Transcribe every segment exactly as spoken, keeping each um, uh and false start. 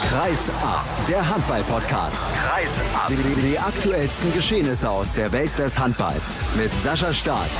Kreis ab, der Handball-Podcast. Kreis ab. Die, die aktuellsten Geschehnisse aus der Welt des Handballs mit Sascha Staat.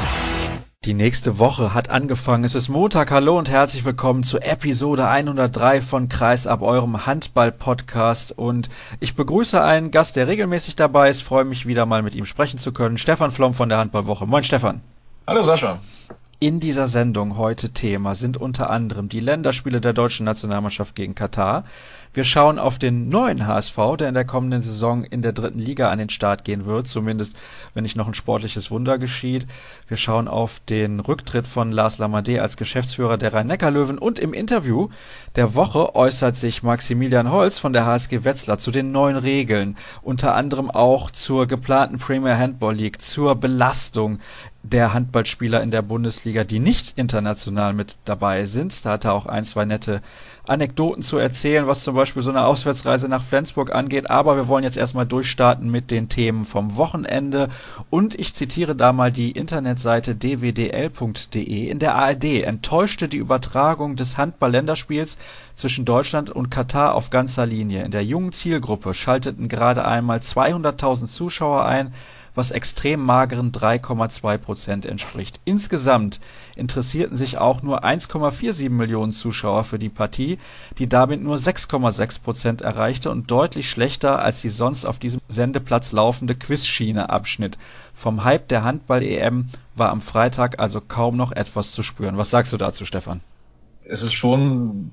Die nächste Woche hat angefangen. Es ist Montag. Hallo und herzlich willkommen zu Episode hundertdrei von Kreis ab, eurem Handball-Podcast. Und ich begrüße einen Gast, der regelmäßig dabei ist. Freue mich wieder mal mit ihm sprechen zu können. Stefan Flom von der Handballwoche. Moin Stefan. Hallo Sascha. In dieser Sendung heute Thema sind unter anderem die Länderspiele der deutschen Nationalmannschaft gegen Katar. Wir schauen auf den neuen H S V, der in der kommenden Saison in der dritten Liga an den Start gehen wird, zumindest wenn nicht noch ein sportliches Wunder geschieht. Wir schauen auf den Rücktritt von Lars Lamadé als Geschäftsführer der Rhein-Neckar-Löwen und im Interview der Woche äußert sich Maximilian Holz von der H S G Wetzlar zu den neuen Regeln, unter anderem auch zur geplanten Premier Handball League, zur Belastung der Handballspieler in der Bundesliga, die nicht international mit dabei sind. Da hat er auch ein, zwei nette Anekdoten zu erzählen, was zum Beispiel so eine Auswärtsreise nach Flensburg angeht. Aber wir wollen jetzt erstmal durchstarten mit den Themen vom Wochenende. Und ich zitiere da mal die Internetseite d w d l punkt d e. In der A R D enttäuschte die Übertragung des Handball-Länderspiels zwischen Deutschland und Katar auf ganzer Linie. In der jungen Zielgruppe schalteten gerade einmal zweihunderttausend Zuschauer ein, was extrem mageren drei Komma zwei Prozent entspricht. Insgesamt interessierten sich auch nur eins Komma siebenundvierzig Millionen Zuschauer für die Partie, die damit nur sechs Komma sechs Prozent erreichte und deutlich schlechter als die sonst auf diesem Sendeplatz laufende Quizschiene abschnitt. Vom Hype der Handball-E M war am Freitag also kaum noch etwas zu spüren. Was sagst du dazu, Stefan? Es ist schon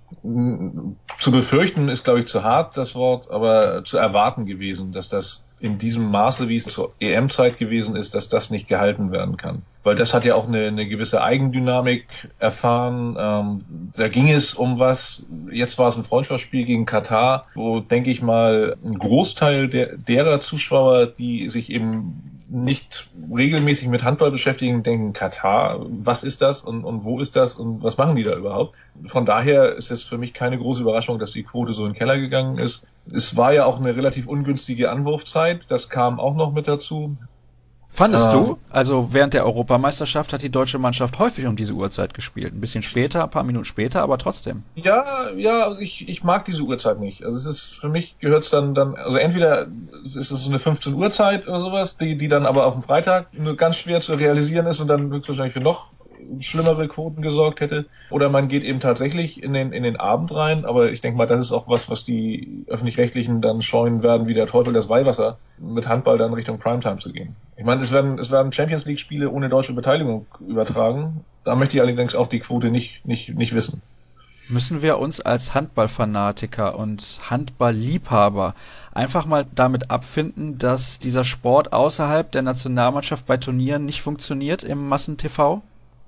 zu befürchten, ist glaube ich zu hart das Wort, aber zu erwarten gewesen, dass das in diesem Maße, wie es zur E M-Zeit gewesen ist, dass das nicht gehalten werden kann. Weil das hat ja auch eine, eine gewisse Eigendynamik erfahren. Ähm, da ging es um was. Jetzt war es ein Freundschaftsspiel gegen Katar, wo, denke ich mal, ein Großteil der, derer Zuschauer, die sich eben nicht regelmäßig mit Handball beschäftigen, denken, Katar, was ist das und, und wo ist das und was machen die da überhaupt? Von daher ist es für mich keine große Überraschung, dass die Quote so in den Keller gegangen ist. Es war ja auch eine relativ ungünstige Anwurfzeit, das kam auch noch mit dazu. Fandest ähm, du? Also während der Europameisterschaft hat die deutsche Mannschaft häufig um diese Uhrzeit gespielt. Ein bisschen später, ein paar Minuten später, aber trotzdem. Ja, ja, also ich, ich mag diese Uhrzeit nicht. Also es ist, für mich gehört es dann, dann, also entweder ist es so eine fünfzehn Uhr Zeit oder sowas, die, die dann aber auf dem Freitag nur ganz schwer zu realisieren ist und dann höchstwahrscheinlich für noch schlimmere Quoten gesorgt hätte. Oder man geht eben tatsächlich in den, in den Abend rein, aber ich denke mal, das ist auch was, was die Öffentlich-Rechtlichen dann scheuen werden, wie der Teufel das Weihwasser, mit Handball dann Richtung Primetime zu gehen. Ich meine, es werden, es werden Champions League Spiele ohne deutsche Beteiligung übertragen. Da möchte ich allerdings auch die Quote nicht, nicht, nicht wissen. Müssen wir uns als Handballfanatiker und Handballliebhaber einfach mal damit abfinden, dass dieser Sport außerhalb der Nationalmannschaft bei Turnieren nicht funktioniert im Massen-T V?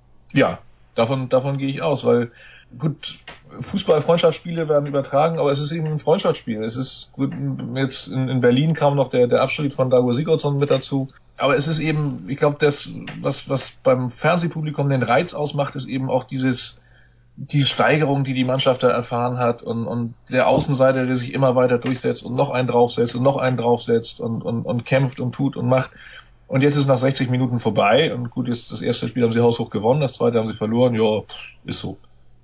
Ja, davon, davon gehe ich aus, weil gut, Fußball-Freundschaftsspiele werden übertragen, aber es ist eben ein Freundschaftsspiel. Es ist gut, jetzt in, in Berlin kam noch der, der Abschied von Dago Sigurdsson mit dazu. Aber es ist eben, ich glaube, das, was, was beim Fernsehpublikum den Reiz ausmacht, ist eben auch dieses, die Steigerung, die die Mannschaft da erfahren hat und, und der Außenseiter, der sich immer weiter durchsetzt und noch einen draufsetzt und noch einen draufsetzt und, und, und kämpft und tut und macht. Und jetzt ist nach sechzig Minuten vorbei und gut, jetzt das erste Spiel haben sie haushoch gewonnen, das zweite haben sie verloren, ja, ist so.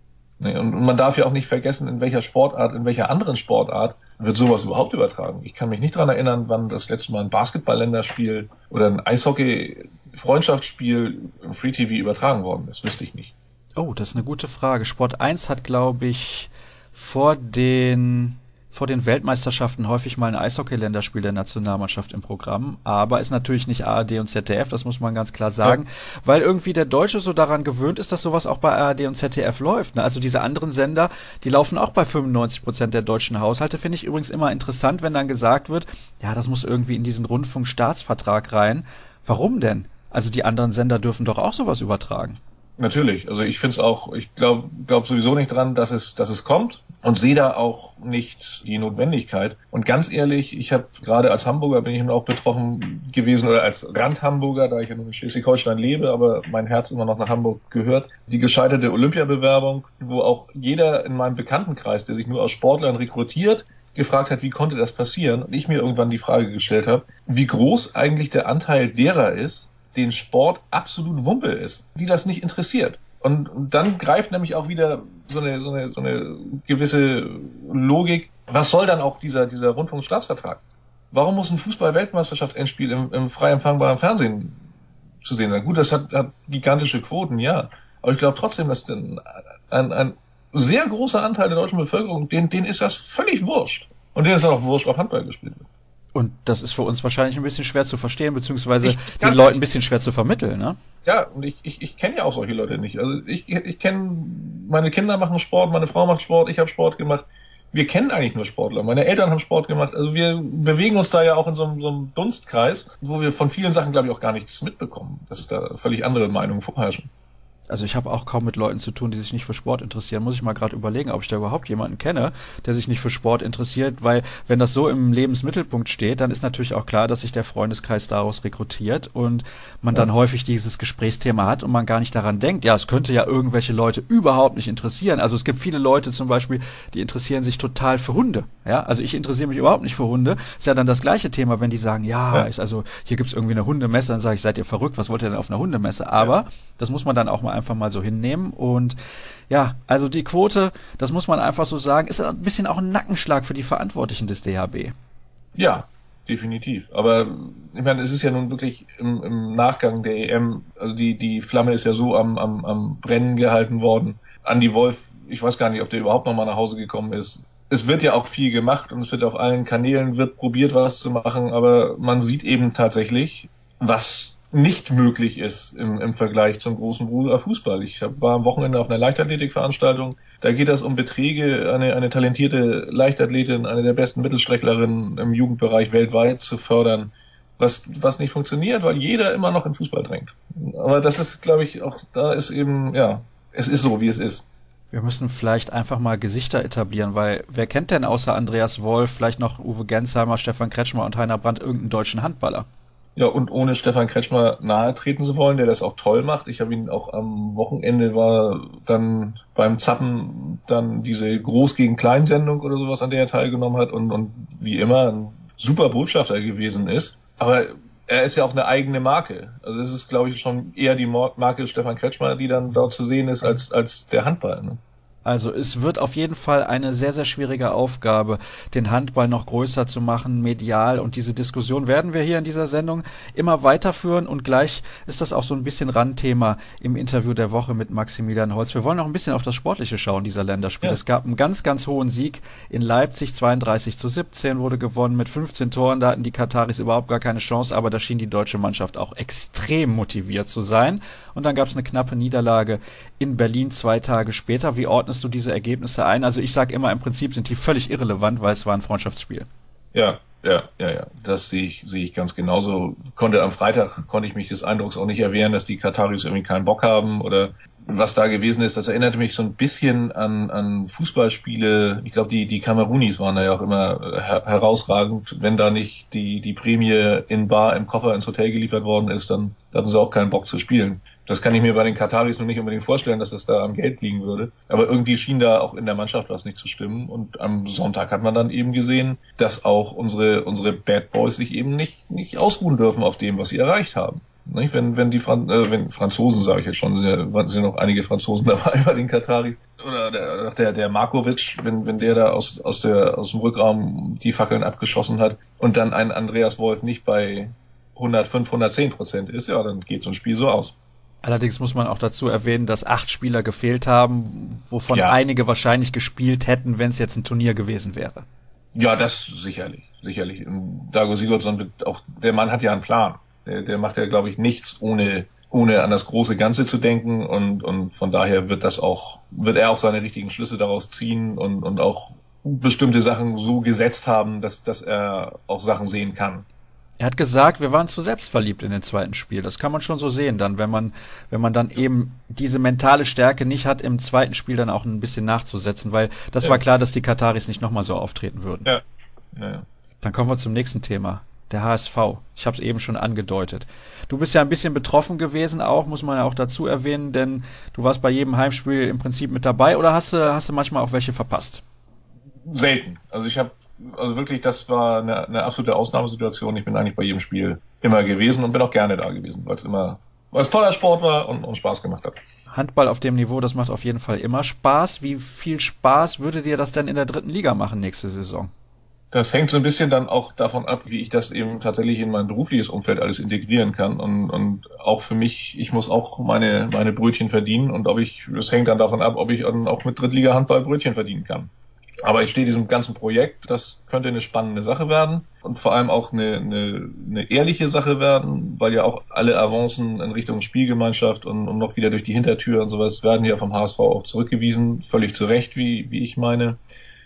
Und man darf ja auch nicht vergessen, in welcher Sportart, in welcher anderen Sportart wird sowas überhaupt übertragen. Ich kann mich nicht dran erinnern, wann das letzte Mal ein Basketball-Länderspiel oder ein Eishockey-Freundschaftsspiel im Free-T V übertragen worden ist, wüsste ich nicht. Oh, das ist eine gute Frage. Sport eins hat, glaube ich, vor den vor den Weltmeisterschaften häufig mal ein Eishockey-Länderspiel der Nationalmannschaft im Programm, aber ist natürlich nicht A R D und Z D F, das muss man ganz klar sagen, ja. Weil irgendwie der Deutsche so daran gewöhnt ist, dass sowas auch bei A R D und Z D F läuft. Ne? Also diese anderen Sender, die laufen auch bei fünfundneunzig Prozent der deutschen Haushalte, finde ich übrigens immer interessant, wenn dann gesagt wird, ja, das muss irgendwie in diesen Rundfunkstaatsvertrag rein. Warum denn? Also die anderen Sender dürfen doch auch sowas übertragen. Natürlich, also ich finde es auch, ich glaube glaub sowieso nicht dran, dass es dass es kommt und sehe da auch nicht die Notwendigkeit. Und ganz ehrlich, ich habe gerade als Hamburger bin ich eben auch betroffen gewesen oder als Rand-Hamburger, da ich ja nur in Schleswig-Holstein lebe, aber mein Herz immer noch nach Hamburg gehört. Die gescheiterte Olympiabewerbung, wo auch jeder in meinem Bekanntenkreis, der sich nur aus Sportlern rekrutiert, gefragt hat, wie konnte das passieren? Und ich mir irgendwann die Frage gestellt habe, wie groß eigentlich der Anteil derer ist, den Sport absolut Wumpe ist, die das nicht interessiert. Und, und dann greift nämlich auch wieder so eine, so eine, so eine gewisse Logik, was soll dann auch dieser, dieser Rundfunkstaatsvertrag? Warum muss ein Fußball-Weltmeisterschaft-Endspiel im, im frei empfangbaren Fernsehen zu sehen sein? Gut, das hat, hat gigantische Quoten, ja. Aber ich glaube trotzdem, dass ein, ein, ein sehr großer Anteil der deutschen Bevölkerung, denen, denen ist das völlig wurscht. Und denen ist auch wurscht, ob Handball gespielt wird. Und das ist für uns wahrscheinlich ein bisschen schwer zu verstehen, beziehungsweise ich, den Leuten ein bisschen schwer zu vermitteln, ne? Ja, und ich, ich, ich kenne ja auch solche Leute nicht. Also ich, ich kenne, meine Kinder machen Sport, meine Frau macht Sport, ich habe Sport gemacht. Wir kennen eigentlich nur Sportler. Meine Eltern haben Sport gemacht. Also wir bewegen uns da ja auch in so einem, so einem Dunstkreis, wo wir von vielen Sachen, glaube ich, auch gar nichts mitbekommen, dass da völlig andere Meinungen vorherrschen. Also ich habe auch kaum mit Leuten zu tun, die sich nicht für Sport interessieren. Muss ich mal gerade überlegen, ob ich da überhaupt jemanden kenne, der sich nicht für Sport interessiert, weil wenn das so im Lebensmittelpunkt steht, dann ist natürlich auch klar, dass sich der Freundeskreis daraus rekrutiert und man dann häufig dieses Gesprächsthema hat und man gar nicht daran denkt, ja, es könnte ja irgendwelche Leute überhaupt nicht interessieren. Also es gibt viele Leute zum Beispiel, die interessieren sich total für Hunde. Ja, also ich interessiere mich überhaupt nicht für Hunde. Ist ja dann das gleiche Thema, wenn die sagen, ja, ja. Ist also hier gibt's irgendwie eine Hundemesse, dann sage ich, seid ihr verrückt, was wollt ihr denn auf einer Hundemesse? Aber ja. Das muss man dann auch mal einfach mal so hinnehmen und ja, also die Quote, das muss man einfach so sagen, ist ein bisschen auch ein Nackenschlag für die Verantwortlichen des D H B. Ja, definitiv. Aber ich meine, es ist ja nun wirklich im, im Nachgang der E M, also die die Flamme ist ja so am, am, am Brennen gehalten worden. Andi Wolf, ich weiß gar nicht, ob der überhaupt noch mal nach Hause gekommen ist. Es wird ja auch viel gemacht und es wird auf allen Kanälen wird probiert, was zu machen, aber man sieht eben tatsächlich, was nicht möglich ist im, im Vergleich zum großen Bruder Fußball. Ich hab, war am Wochenende auf einer Leichtathletikveranstaltung. Da geht es um Beträge, eine, eine talentierte Leichtathletin, eine der besten Mittelstrecklerinnen im Jugendbereich weltweit zu fördern, was, was nicht funktioniert, weil jeder immer noch in Fußball drängt. Aber das ist, glaube ich, auch, da ist eben, ja, es ist so, wie es ist. Wir müssen vielleicht einfach mal Gesichter etablieren, weil wer kennt denn außer Andreas Wolf, vielleicht noch Uwe Gensheimer, Stefan Kretschmer und Heiner Brandt irgendeinen deutschen Handballer? Ja, und ohne Stefan Kretschmer nahe treten zu wollen, der das auch toll macht. Ich habe ihn auch am Wochenende war dann beim Zappen dann diese Groß gegen Klein-Sendung oder sowas, an der er teilgenommen hat und, und wie immer ein super Botschafter gewesen ist. Aber er ist ja auch eine eigene Marke. Also es ist, glaube ich, schon eher die Marke Stefan Kretschmer, die dann dort zu sehen ist, als, als der Handball, ne? Also es wird auf jeden Fall eine sehr, sehr schwierige Aufgabe, den Handball noch größer zu machen, medial. Und diese Diskussion werden wir hier in dieser Sendung immer weiterführen. Und gleich ist das auch so ein bisschen Randthema im Interview der Woche mit Maximilian Holz. Wir wollen noch ein bisschen auf das Sportliche schauen, dieser Länderspiele. Ja. Es gab einen ganz, ganz hohen Sieg in Leipzig. zweiunddreißig zu siebzehn wurde gewonnen mit fünfzehn Toren. Da hatten die Kataris überhaupt gar keine Chance. Aber da schien die deutsche Mannschaft auch extrem motiviert zu sein. Und dann gab es eine knappe Niederlage in Berlin zwei Tage später. Wie ordnest du diese Ergebnisse ein? Also ich sage immer, im Prinzip sind die völlig irrelevant, weil es war ein Freundschaftsspiel. Ja, ja, ja, ja. Das sehe ich, sehe ich ganz genauso. Konnte am Freitag, konnte ich mich des Eindrucks auch nicht erwehren, dass die Kataris irgendwie keinen Bock haben oder was da gewesen ist. Das erinnerte mich so ein bisschen an, an Fußballspiele. Ich glaube, die, die Kamerunis waren da ja auch immer her- herausragend. Wenn da nicht die, die Prämie in bar im Koffer ins Hotel geliefert worden ist, dann, dann hatten sie auch keinen Bock zu spielen. Das kann ich mir bei den Kataris nur nicht unbedingt vorstellen, dass das da am Geld liegen würde. Aber irgendwie schien da auch in der Mannschaft was nicht zu stimmen. Und am Sonntag hat man dann eben gesehen, dass auch unsere unsere Bad Boys sich eben nicht nicht ausruhen dürfen auf dem, was sie erreicht haben. Nicht? Wenn wenn die Fran- äh, wenn Franzosen, sage ich jetzt schon, sind ja, sind ja noch einige Franzosen dabei bei den Kataris. Oder der der, der Markovic, wenn wenn der da aus aus der aus dem Rückraum die Fackeln abgeschossen hat und dann ein Andreas Wolf nicht bei hundertfünf, hundertzehn Prozent ist, ja, dann geht so ein Spiel so aus. Allerdings muss man auch dazu erwähnen, dass acht Spieler gefehlt haben, wovon ja. einige wahrscheinlich gespielt hätten, wenn es jetzt ein Turnier gewesen wäre. Ja, das sicherlich, sicherlich. Und Dago Sigurdsson wird auch, der Mann hat ja einen Plan. Der, der macht ja, glaube ich, nichts ohne, ohne an das große Ganze zu denken und, und von daher wird das auch, wird er auch seine richtigen Schlüsse daraus ziehen und, und auch bestimmte Sachen so gesetzt haben, dass, dass er auch Sachen sehen kann. Er hat gesagt, wir waren zu selbstverliebt in dem zweiten Spiel. Das kann man schon so sehen dann, wenn man, wenn man dann eben diese mentale Stärke nicht hat, im zweiten Spiel dann auch ein bisschen nachzusetzen, weil das ja. war klar, dass die Kataris nicht nochmal so auftreten würden. Ja. Ja, ja. Dann kommen wir zum nächsten Thema. Der H S V. Ich habe es eben schon angedeutet. Du bist ja ein bisschen betroffen gewesen auch, muss man ja auch dazu erwähnen, denn du warst bei jedem Heimspiel im Prinzip mit dabei oder hast du, hast du manchmal auch welche verpasst? Selten. Also ich habe Also wirklich, das war eine, eine absolute Ausnahmesituation. Ich bin eigentlich bei jedem Spiel immer gewesen und bin auch gerne da gewesen, weil es immer, weil es toller Sport war und, und Spaß gemacht hat. Handball auf dem Niveau, das macht auf jeden Fall immer Spaß. Wie viel Spaß würde dir das denn in der dritten Liga machen nächste Saison? Das hängt so ein bisschen dann auch davon ab, wie ich das eben tatsächlich in mein berufliches Umfeld alles integrieren kann. Und, und auch für mich, ich muss auch meine, meine Brötchen verdienen. Und ob ich, das hängt dann davon ab, ob ich dann auch mit Drittliga-Handball Brötchen verdienen kann. Aber ich stehe diesem ganzen Projekt, das könnte eine spannende Sache werden. Und vor allem auch eine, eine, eine ehrliche Sache werden, weil ja auch alle Avancen in Richtung Spielgemeinschaft und, und noch wieder durch die Hintertür und sowas werden ja vom H S V auch zurückgewiesen. Völlig zu Recht, wie, wie ich meine.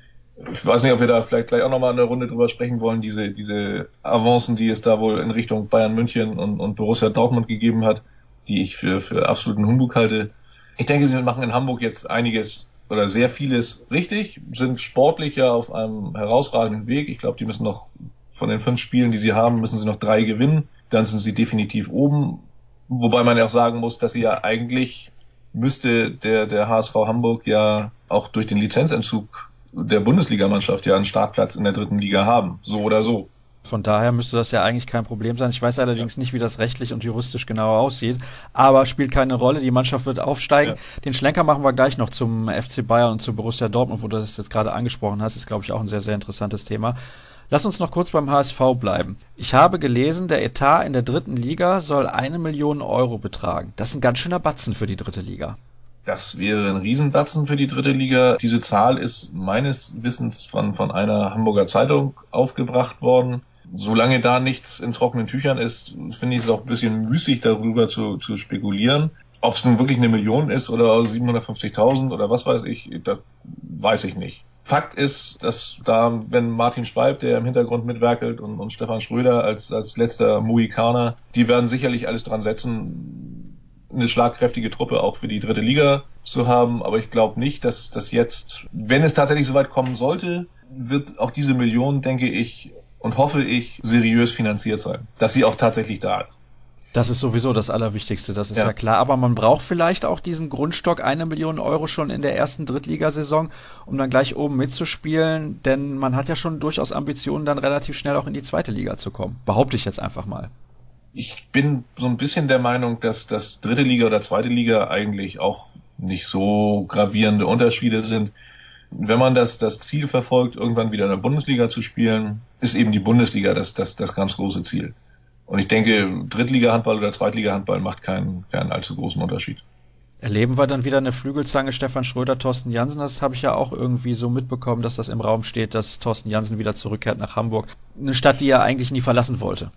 Ich weiß nicht, ob wir da vielleicht gleich auch nochmal eine Runde drüber sprechen wollen, diese, diese Avancen, die es da wohl in Richtung Bayern München und, und Borussia Dortmund gegeben hat, die ich für, für absoluten Humbug halte. Ich denke, sie machen in Hamburg jetzt einiges oder sehr vieles richtig, sind sportlich ja auf einem herausragenden Weg. Ich glaube, die müssen noch von den fünf Spielen, die sie haben, müssen sie noch drei gewinnen. Dann sind sie definitiv oben. Wobei man ja auch sagen muss, dass sie ja eigentlich müsste der, der H S V Hamburg ja auch durch den Lizenzentzug der Bundesligamannschaft ja einen Startplatz in der dritten Liga haben. So oder so. Von daher müsste das ja eigentlich kein Problem sein. Ich weiß allerdings nicht, wie das rechtlich und juristisch genau aussieht, aber spielt keine Rolle. Die Mannschaft wird aufsteigen. Ja. Den Schlenker machen wir gleich noch zum F C Bayern und zu Borussia Dortmund, wo du das jetzt gerade angesprochen hast. Ist, glaube ich, auch ein sehr, sehr interessantes Thema. Lass uns noch kurz beim H S V bleiben. Ich habe gelesen, der Etat in der dritten Liga soll eine Million Euro betragen. Das ist ein ganz schöner Batzen für die dritte Liga. Das wäre ein Riesenbatzen für die dritte Liga. Diese Zahl ist meines Wissens von, von einer Hamburger Zeitung aufgebracht worden. Solange da nichts in trockenen Tüchern ist, finde ich es auch ein bisschen müßig, darüber zu, zu spekulieren. Ob es nun wirklich eine Million ist oder siebenhundertfünfzigtausend oder was weiß ich, das weiß ich nicht. Fakt ist, dass da, wenn Martin Schweib, der im Hintergrund mitwerkelt, und, und Stefan Schröder als, als letzter Mohikaner, die werden sicherlich alles dran setzen, eine schlagkräftige Truppe auch für die dritte Liga zu haben. Aber ich glaube nicht, dass das jetzt, wenn es tatsächlich so weit kommen sollte, wird auch diese Million, denke ich und hoffe ich, seriös finanziert sein. Dass sie auch tatsächlich da ist. Das ist sowieso das Allerwichtigste, das ist ja. ja klar. Aber man braucht vielleicht auch diesen Grundstock, eine Million Euro schon in der ersten Drittligasaison, um dann gleich oben mitzuspielen. Denn man hat ja schon durchaus Ambitionen, dann relativ schnell auch in die zweite Liga zu kommen. Behaupte ich jetzt einfach mal. Ich bin so ein bisschen der Meinung, dass das dritte Liga oder zweite Liga eigentlich auch nicht so gravierende Unterschiede sind. Wenn man das, das Ziel verfolgt, irgendwann wieder in der Bundesliga zu spielen, ist eben die Bundesliga das, das, das ganz große Ziel. Und ich denke, Drittliga-Handball oder Zweitliga-Handball macht keinen, keinen allzu großen Unterschied. Erleben wir dann wieder eine Flügelzange Stefan Schröder, Thorsten Jansen? Das habe ich ja auch irgendwie so mitbekommen, dass das im Raum steht, dass Thorsten Jansen wieder zurückkehrt nach Hamburg. Eine Stadt, die er eigentlich nie verlassen wollte.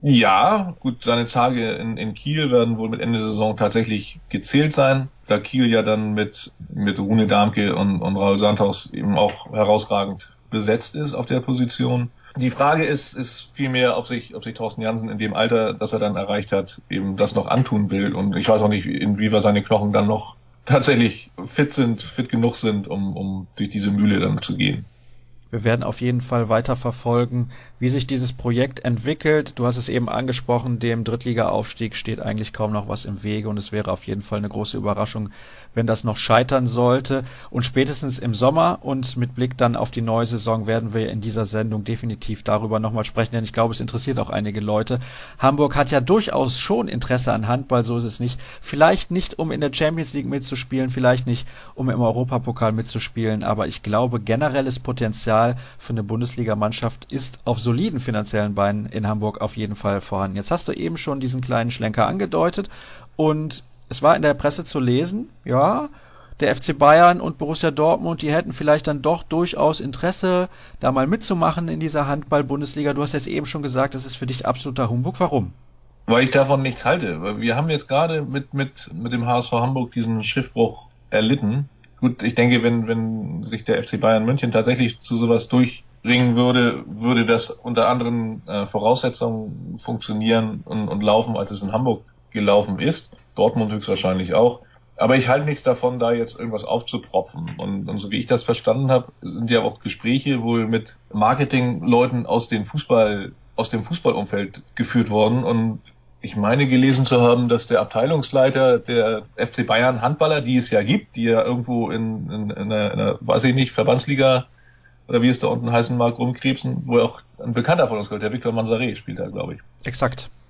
Ja, gut, seine Tage in, in Kiel werden wohl mit Ende der Saison tatsächlich gezählt sein, da Kiel ja dann mit mit Rune Darmke und, und Raul Sandhaus eben auch herausragend besetzt ist auf der Position. Die Frage ist ist vielmehr, ob sich ob sich Thorsten Jansen in dem Alter, das er dann erreicht hat, eben das noch antun will. Und ich weiß auch nicht, inwieweit seine Knochen dann noch tatsächlich fit sind, fit genug sind, um um durch diese Mühle dann zu gehen. Wir werden auf jeden Fall weiter verfolgen, wie sich dieses Projekt entwickelt. Du hast es eben angesprochen, dem Drittliga-Aufstieg steht eigentlich kaum noch was im Wege und es wäre auf jeden Fall eine große Überraschung, wenn das noch scheitern sollte. Und spätestens im Sommer und mit Blick dann auf die neue Saison werden wir in dieser Sendung definitiv darüber nochmal sprechen, denn ich glaube, es interessiert auch einige Leute. Hamburg hat ja durchaus schon Interesse an Handball, so ist es nicht. Vielleicht nicht, um in der Champions League mitzuspielen, vielleicht nicht, um im Europapokal mitzuspielen, aber ich glaube, generelles Potenzial für eine Bundesligamannschaft ist auf soliden finanziellen Beinen in Hamburg auf jeden Fall vorhanden. Jetzt hast du eben schon diesen kleinen Schlenker angedeutet und es war in der Presse zu lesen, ja, der F C Bayern und Borussia Dortmund, die hätten vielleicht dann doch durchaus Interesse, da mal mitzumachen in dieser Handball-Bundesliga. Du hast jetzt eben schon gesagt, das ist für dich absoluter Humbug. Warum? Weil ich davon nichts halte. Wir haben jetzt gerade mit, mit, mit dem H S V Hamburg diesen Schiffbruch erlitten. Gut, ich denke, wenn, wenn sich der F C Bayern München tatsächlich zu sowas durchringen würde, würde das unter anderen äh, Voraussetzungen funktionieren und, und laufen, als es in Hamburg gelaufen ist. Dortmund höchstwahrscheinlich auch. Aber ich halte nichts davon, da jetzt irgendwas aufzupropfen. Und, und so wie ich das verstanden habe, sind ja auch Gespräche wohl mit Marketingleuten aus dem Fußball, aus dem Fußballumfeld geführt worden. Und ich meine gelesen zu haben, dass der Abteilungsleiter der F C Bayern Handballer, die es ja gibt, die ja irgendwo in, in, in, einer, in einer, weiß ich nicht, Verbandsliga oder wie es da unten heißen mag, rumkrebsen, wo auch ein Bekannter von uns gehört, der Victor Manzaré spielt da, glaube ich. Exakt.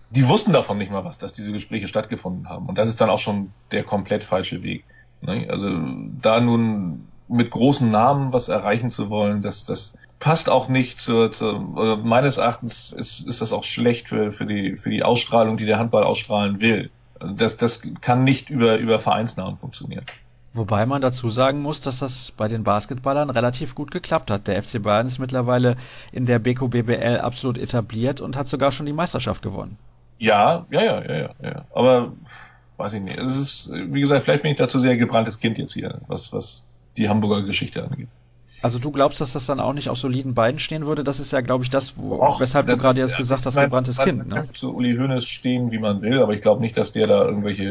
die wussten davon nicht mal was, dass diese Gespräche stattgefunden haben. Und das ist dann auch schon der komplett falsche Weg. Ne? Also da nun mit großen Namen was erreichen zu wollen, das, das passt auch nicht zur, zur oder meines Erachtens ist, ist das auch schlecht für, für die, für die Ausstrahlung, die der Handball ausstrahlen will. Also das, das kann nicht über, über Vereinsnamen funktionieren. Wobei man dazu sagen muss, dass das bei den Basketballern relativ gut geklappt hat. Der F C Bayern ist mittlerweile in der B K B B L absolut etabliert und hat sogar schon die Meisterschaft gewonnen. Ja, ja, ja, ja, ja, ja. Aber weiß ich nicht. Es ist, wie gesagt, vielleicht bin ich dazu sehr gebranntes Kind jetzt hier, was, was die Hamburger Geschichte angeht. Also du glaubst, dass das dann auch nicht auf soliden Beinen stehen würde? Das ist ja, glaube ich, das, wo, Och, weshalb das, du gerade jetzt ja, gesagt hast, man, gebranntes man, Kind. Man Ne? kann zu Uli Hoeneß stehen, wie man will, aber ich glaube nicht, dass der da irgendwelche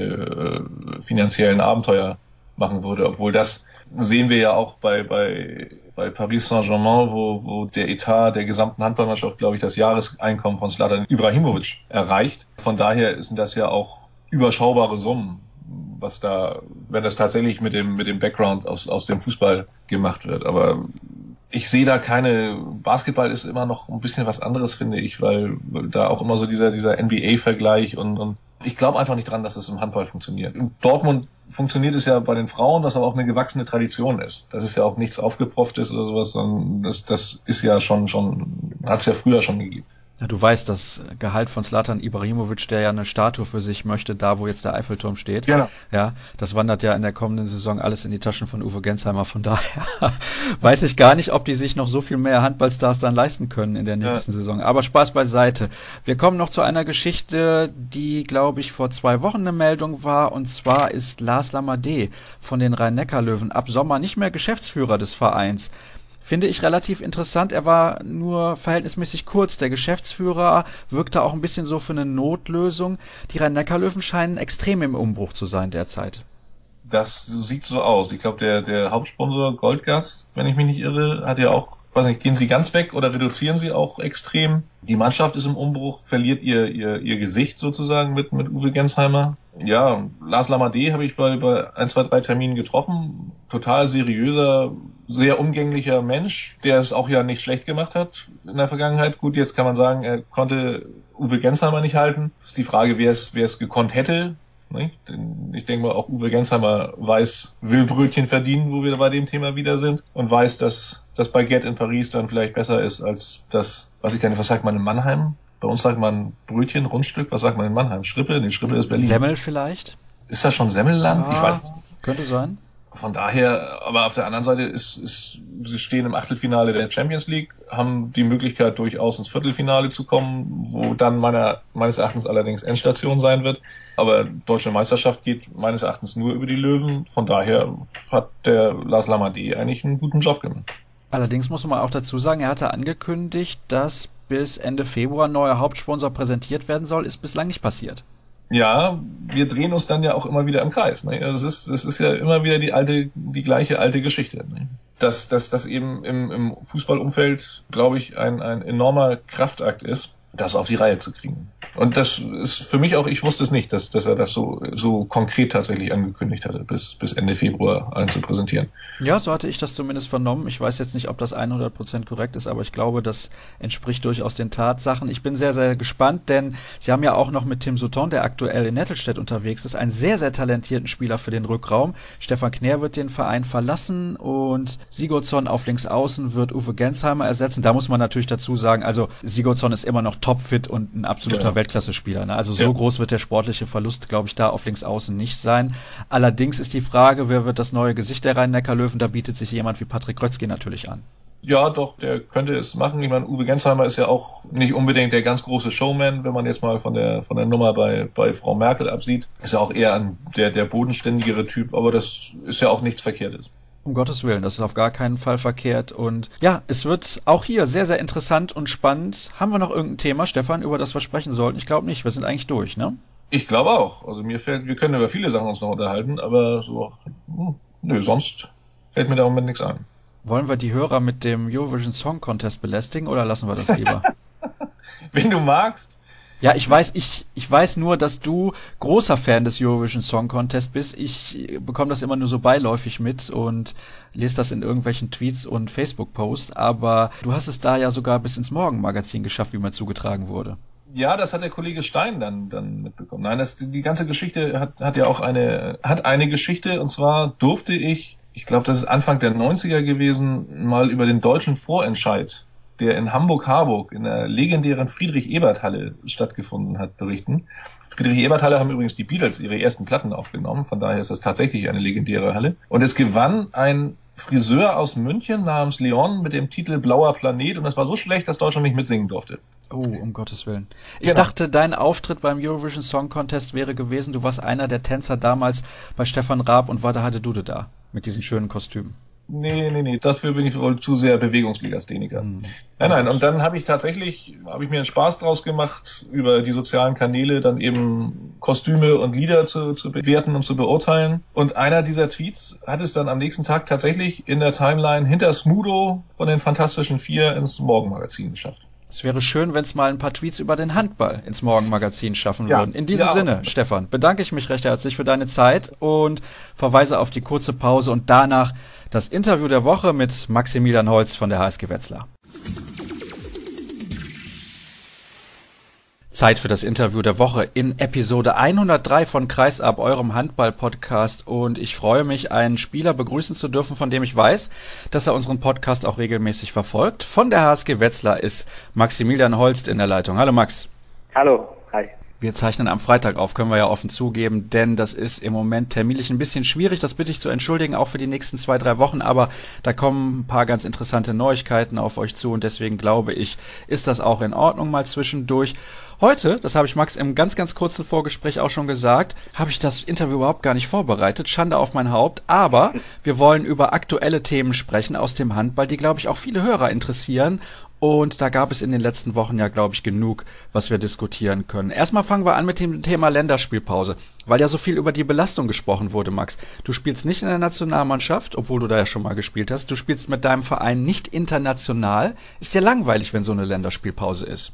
äh, finanziellen Abenteuer machen würde, obwohl das sehen wir ja auch bei bei bei Paris Saint-Germain, wo wo der Etat der gesamten Handballmannschaft, glaube ich, das Jahreseinkommen von Zlatan Ibrahimovic erreicht. Von daher sind das ja auch überschaubare Summen, was da, wenn das tatsächlich mit dem mit dem Background aus aus dem Fußball gemacht wird. Aber ich sehe da keine, Basketball ist immer noch ein bisschen was anderes, finde ich, weil da auch immer so dieser dieser N B A-Vergleich und, und ich glaube einfach nicht dran, dass es im Handball funktioniert. In Dortmund funktioniert es ja bei den Frauen, was aber auch eine gewachsene Tradition ist. Das ist ja auch nichts Aufgepfropftes oder sowas, sondern das, das ist ja schon, schon, hat es ja früher schon gegeben. Ja, du weißt, das Gehalt von Zlatan Ibrahimovic, der ja eine Statue für sich möchte, da wo jetzt der Eiffelturm steht. Genau. Ja, das wandert ja in der kommenden Saison alles in die Taschen von Uwe Gensheimer. Von daher weiß ich gar nicht, ob die sich noch so viel mehr Handballstars dann leisten können in der nächsten ja. Saison. Aber Spaß beiseite. Wir kommen noch zu einer Geschichte, die, glaube ich, vor zwei Wochen eine Meldung war. Und zwar ist Lars Lamadé von den Rhein-Neckar-Löwen ab Sommer nicht mehr Geschäftsführer des Vereins. Finde ich relativ interessant. Er war nur verhältnismäßig kurz. Der Geschäftsführer wirkte auch ein bisschen so für eine Notlösung. Die Rhein-Neckar-Löwen scheinen extrem im Umbruch zu sein derzeit. Das sieht so aus. Ich glaube, der der Hauptsponsor Goldgas, wenn ich mich nicht irre, hat ja auch, weiß nicht, gehen sie ganz weg oder reduzieren sie auch extrem? Die Mannschaft ist im Umbruch, verliert ihr ihr ihr Gesicht sozusagen mit mit Uwe Gensheimer. Ja, Lars Lamadé habe ich bei bei ein, zwei, drei Terminen getroffen. Total seriöser, sehr umgänglicher Mensch, der es auch ja nicht schlecht gemacht hat in der Vergangenheit. Gut, jetzt kann man sagen, er konnte Uwe Gensheimer nicht halten. Das ist die Frage, wer es wer es gekonnt hätte. Ich denke mal, auch Uwe Gensheimer weiß, will Brötchen verdienen, wo wir bei dem Thema wieder sind, und weiß, dass das Baguette in Paris dann vielleicht besser ist als das, was ich kenne, was sagt man in Mannheim? Bei uns sagt man Brötchen, Rundstück, was sagt man in Mannheim? Schrippe? Nee, Schrippe ist Berlin. Semmel vielleicht? Ist das schon Semmelland? Ja, ich weiß. Könnte sein. Von daher, aber auf der anderen Seite ist, ist, sie stehen im Achtelfinale der Champions League, haben die Möglichkeit durchaus ins Viertelfinale zu kommen, wo dann meiner, meines Erachtens allerdings Endstation sein wird. Aber Deutsche Meisterschaft geht meines Erachtens nur über die Löwen. Von daher hat der Lars Lamadé eigentlich einen guten Job gemacht. Allerdings muss man auch dazu sagen, er hatte angekündigt, dass bis Ende Februar ein neuer Hauptsponsor präsentiert werden soll, ist bislang nicht passiert. Ja, wir drehen uns dann ja auch immer wieder im Kreis. Ne? Das ist, das ist ja immer wieder die alte, die gleiche alte Geschichte. Ne? Dass, dass das eben im, im Fußballumfeld, glaube ich, ein, ein enormer Kraftakt ist, das auf die Reihe zu kriegen. Und das ist für mich auch, ich wusste es nicht, dass, dass er das so, so konkret tatsächlich angekündigt hatte, bis, bis Ende Februar einzupräsentieren. Ja, so hatte ich das zumindest vernommen. Ich weiß jetzt nicht, ob das hundert Prozent korrekt ist, aber ich glaube, das entspricht durchaus den Tatsachen. Ich bin sehr, sehr gespannt, denn sie haben ja auch noch mit Tim Sutton, der aktuell in Nettelstedt unterwegs ist, einen sehr, sehr talentierten Spieler für den Rückraum. Stefan Knär wird den Verein verlassen und Sigurdsson auf Linksaußen wird Uwe Gensheimer ersetzen. Da muss man natürlich dazu sagen, also Sigurdsson ist immer noch topfit und ein absoluter ja. Weltklasse-Spieler. Ne? Also so ja. groß wird der sportliche Verlust, glaube ich, da auf Linksaußen nicht sein. Allerdings ist die Frage, wer wird das neue Gesicht der Rhein-Neckar-Löwen? Da bietet sich jemand wie Patrick Krötzky natürlich an. Ja, doch, der könnte es machen. Ich meine, Uwe Gensheimer ist ja auch nicht unbedingt der ganz große Showman, wenn man jetzt mal von der von der Nummer bei bei Frau Merkel absieht. Ist ja auch eher ein, der der bodenständigere Typ, aber das ist ja auch nichts Verkehrtes. Um Gottes Willen, das ist auf gar keinen Fall verkehrt. Und ja, es wird auch hier sehr, sehr interessant und spannend. Haben wir noch irgendein Thema, Stefan, über das wir sprechen sollten? Ich glaube nicht, wir sind eigentlich durch, ne? Ich glaube auch. Also mir fällt, wir können über viele Sachen uns noch unterhalten, aber so, hm, nö, sonst fällt mir da im Moment nichts ein. Wollen wir die Hörer mit dem Eurovision Song Contest belästigen oder lassen wir das lieber? Wenn du magst. Ja, ich weiß, ich, ich weiß nur, dass du großer Fan des Eurovision Song Contest bist. Ich bekomme das immer nur so beiläufig mit und lese das in irgendwelchen Tweets und Facebook-Posts, aber du hast es da ja sogar bis ins Morgenmagazin geschafft, wie mir zugetragen wurde. Ja, das hat der Kollege Stein dann dann mitbekommen. Nein, das, die ganze Geschichte hat hat ja auch eine hat eine Geschichte, und zwar durfte ich, ich glaube, das ist Anfang der neunziger gewesen, mal über den deutschen Vorentscheid, der in Hamburg-Harburg in der legendären Friedrich-Ebert-Halle stattgefunden hat, berichten. Friedrich-Ebert-Halle haben übrigens die Beatles ihre ersten Platten aufgenommen, von daher ist das tatsächlich eine legendäre Halle. Und es gewann ein Friseur aus München namens Leon mit dem Titel Blauer Planet, und das war so schlecht, dass Deutschland nicht mitsingen durfte. Oh, um Gottes Willen. Ich Genau. dachte, dein Auftritt beim Eurovision Song Contest wäre gewesen, du warst einer der Tänzer damals bei Stefan Raab und Wada Hade Dude da, mit diesen schönen Kostümen. Nee, nee, nee, dafür bin ich wohl zu sehr Bewegungslegastheniker. Hm. Nein, nein, und dann habe ich tatsächlich, habe ich mir einen Spaß draus gemacht, über die sozialen Kanäle dann eben Kostüme und Lieder zu, zu bewerten und zu beurteilen. Und einer dieser Tweets hat es dann am nächsten Tag tatsächlich in der Timeline hinter Smudo von den Fantastischen Vier ins Morgenmagazin geschafft. Es wäre schön, wenn es mal ein paar Tweets über den Handball ins Morgenmagazin schaffen Ja. würden. In diesem Ja. Sinne, Stefan, bedanke ich mich recht herzlich für deine Zeit und verweise auf die kurze Pause und danach das Interview der Woche mit Maximilian Holz von der H S G Wetzlar. Zeit für das Interview der Woche in Episode hundertdrei von Kreisab, eurem Handball-Podcast. Und ich freue mich, einen Spieler begrüßen zu dürfen, von dem ich weiß, dass er unseren Podcast auch regelmäßig verfolgt. Von der H S G Wetzlar ist Maximilian Holst in der Leitung. Hallo Max. Hallo, hi. Wir zeichnen am Freitag auf, können wir ja offen zugeben, denn das ist im Moment terminlich ein bisschen schwierig. Das bitte ich zu entschuldigen, auch für die nächsten zwei, drei Wochen. Aber da kommen ein paar ganz interessante Neuigkeiten auf euch zu und deswegen glaube ich, ist das auch in Ordnung mal zwischendurch. Heute, das habe ich Max im ganz, ganz kurzen Vorgespräch auch schon gesagt, habe ich das Interview überhaupt gar nicht vorbereitet. Schande auf mein Haupt. Aber wir wollen über aktuelle Themen sprechen aus dem Handball, die, glaube ich, auch viele Hörer interessieren. Und da gab es in den letzten Wochen ja, glaube ich, genug, was wir diskutieren können. Erstmal fangen wir an mit dem Thema Länderspielpause, weil ja so viel über die Belastung gesprochen wurde, Max. Du spielst nicht in der Nationalmannschaft, obwohl du da ja schon mal gespielt hast. Du spielst mit deinem Verein nicht international. Ist dir langweilig, wenn so eine Länderspielpause ist?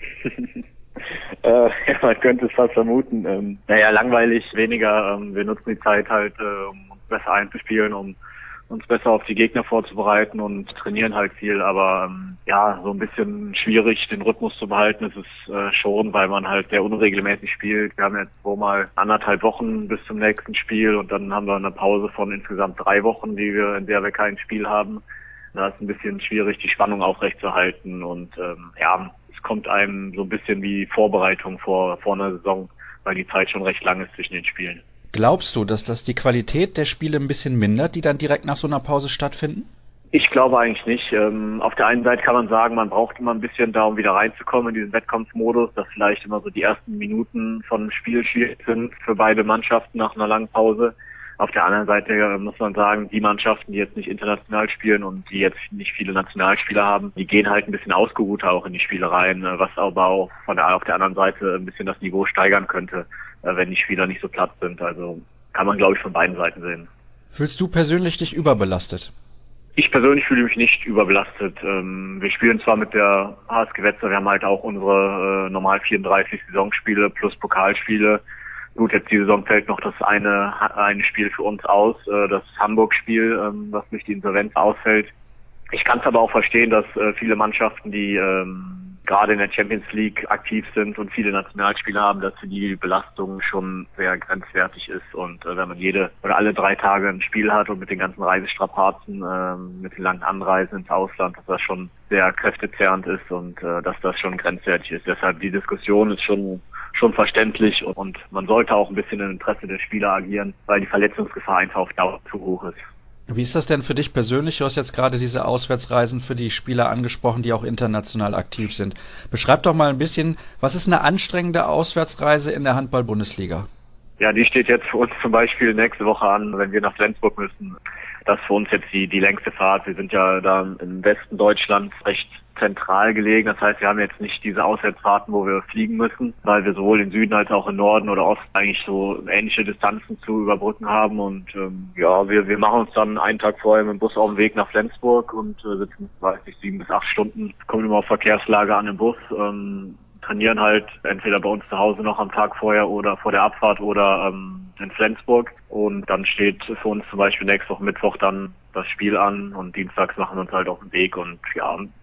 äh, ja, man könnte es fast vermuten. Ähm, naja, langweilig weniger. Ähm, wir nutzen die Zeit halt, äh, um uns besser einzuspielen, um uns besser auf die Gegner vorzubereiten und trainieren halt viel, aber ähm, ja, so ein bisschen schwierig, den Rhythmus zu behalten ist es äh, schon, weil man halt sehr unregelmäßig spielt. Wir haben jetzt so mal anderthalb Wochen bis zum nächsten Spiel und dann haben wir eine Pause von insgesamt drei Wochen, die wir, in der wir kein Spiel haben. Da ist ein bisschen schwierig, die Spannung aufrechtzuerhalten und ähm, ja, es kommt einem so ein bisschen wie Vorbereitung vor, vor einer Saison, weil die Zeit schon recht lang ist zwischen den Spielen. Glaubst du, dass das die Qualität der Spiele ein bisschen mindert, die dann direkt nach so einer Pause stattfinden? Ich glaube eigentlich nicht. Ähm, auf der einen Seite kann man sagen, man braucht immer ein bisschen da, um wieder reinzukommen in diesen Wettkampfmodus, dass vielleicht immer so die ersten Minuten von einem Spiel schwierig sind für beide Mannschaften nach einer langen Pause. Auf der anderen Seite äh, muss man sagen, die Mannschaften, die jetzt nicht international spielen und die jetzt nicht viele Nationalspieler haben, die gehen halt ein bisschen ausgeruhter auch in die Spiele rein, äh, was aber auch von der, auf der anderen Seite ein bisschen das Niveau steigern könnte, äh, wenn die Spieler nicht so platt sind. Also kann man, glaube ich, von beiden Seiten sehen. Fühlst du persönlich dich überbelastet? Ich persönlich fühle mich nicht überbelastet. Ähm, wir spielen zwar mit der H S G Wetzlar, wir haben halt auch unsere äh, normal vierunddreißig Saisonspiele plus Pokalspiele. Gut, jetzt die Saison fällt noch das eine eine Spiel für uns aus, äh, das Hamburg-Spiel, ähm, was durch die Insolvenz ausfällt. Ich kann es aber auch verstehen, dass äh, viele Mannschaften, die ähm, gerade in der Champions League aktiv sind und viele Nationalspieler haben, dass für die Belastung schon sehr grenzwertig ist. Und äh, wenn man jede oder alle drei Tage ein Spiel hat und mit den ganzen Reisestrapazen, äh, mit den langen Anreisen ins Ausland, dass das schon sehr kräftezehrend ist und äh, dass das schon grenzwertig ist. Deshalb die Diskussion ist schon schon verständlich und, und man sollte auch ein bisschen im Interesse der Spieler agieren, weil die Verletzungsgefahr einfach auf Dauer zu hoch ist. Wie ist das denn für dich persönlich? Du hast jetzt gerade diese Auswärtsreisen für die Spieler angesprochen, die auch international aktiv sind. Beschreib doch mal ein bisschen, was ist eine anstrengende Auswärtsreise in der Handball-Bundesliga? Ja, die steht jetzt für uns zum Beispiel nächste Woche an, wenn wir nach Flensburg müssen. Das ist für uns jetzt die, die längste Fahrt. Wir sind ja da im Westen Deutschlands recht zentral gelegen. Das heißt, wir haben jetzt nicht diese Auswärtsfahrten, wo wir fliegen müssen, weil wir sowohl in Süden als auch in Norden oder Osten eigentlich so ähnliche Distanzen zu überbrücken haben. Und ähm, ja, wir wir machen uns dann einen Tag vorher mit dem Bus auf den Weg nach Flensburg und äh, sitzen, weiß ich, sieben bis acht Stunden. Kommen immer auf Verkehrslage an im Bus. Ähm, trainieren halt entweder bei uns zu Hause noch am Tag vorher oder vor der Abfahrt oder ähm, in Flensburg. Und dann steht für uns zum Beispiel nächste Woche Mittwoch dann das Spiel an und dienstags machen wir uns halt auf den Weg. Und ja,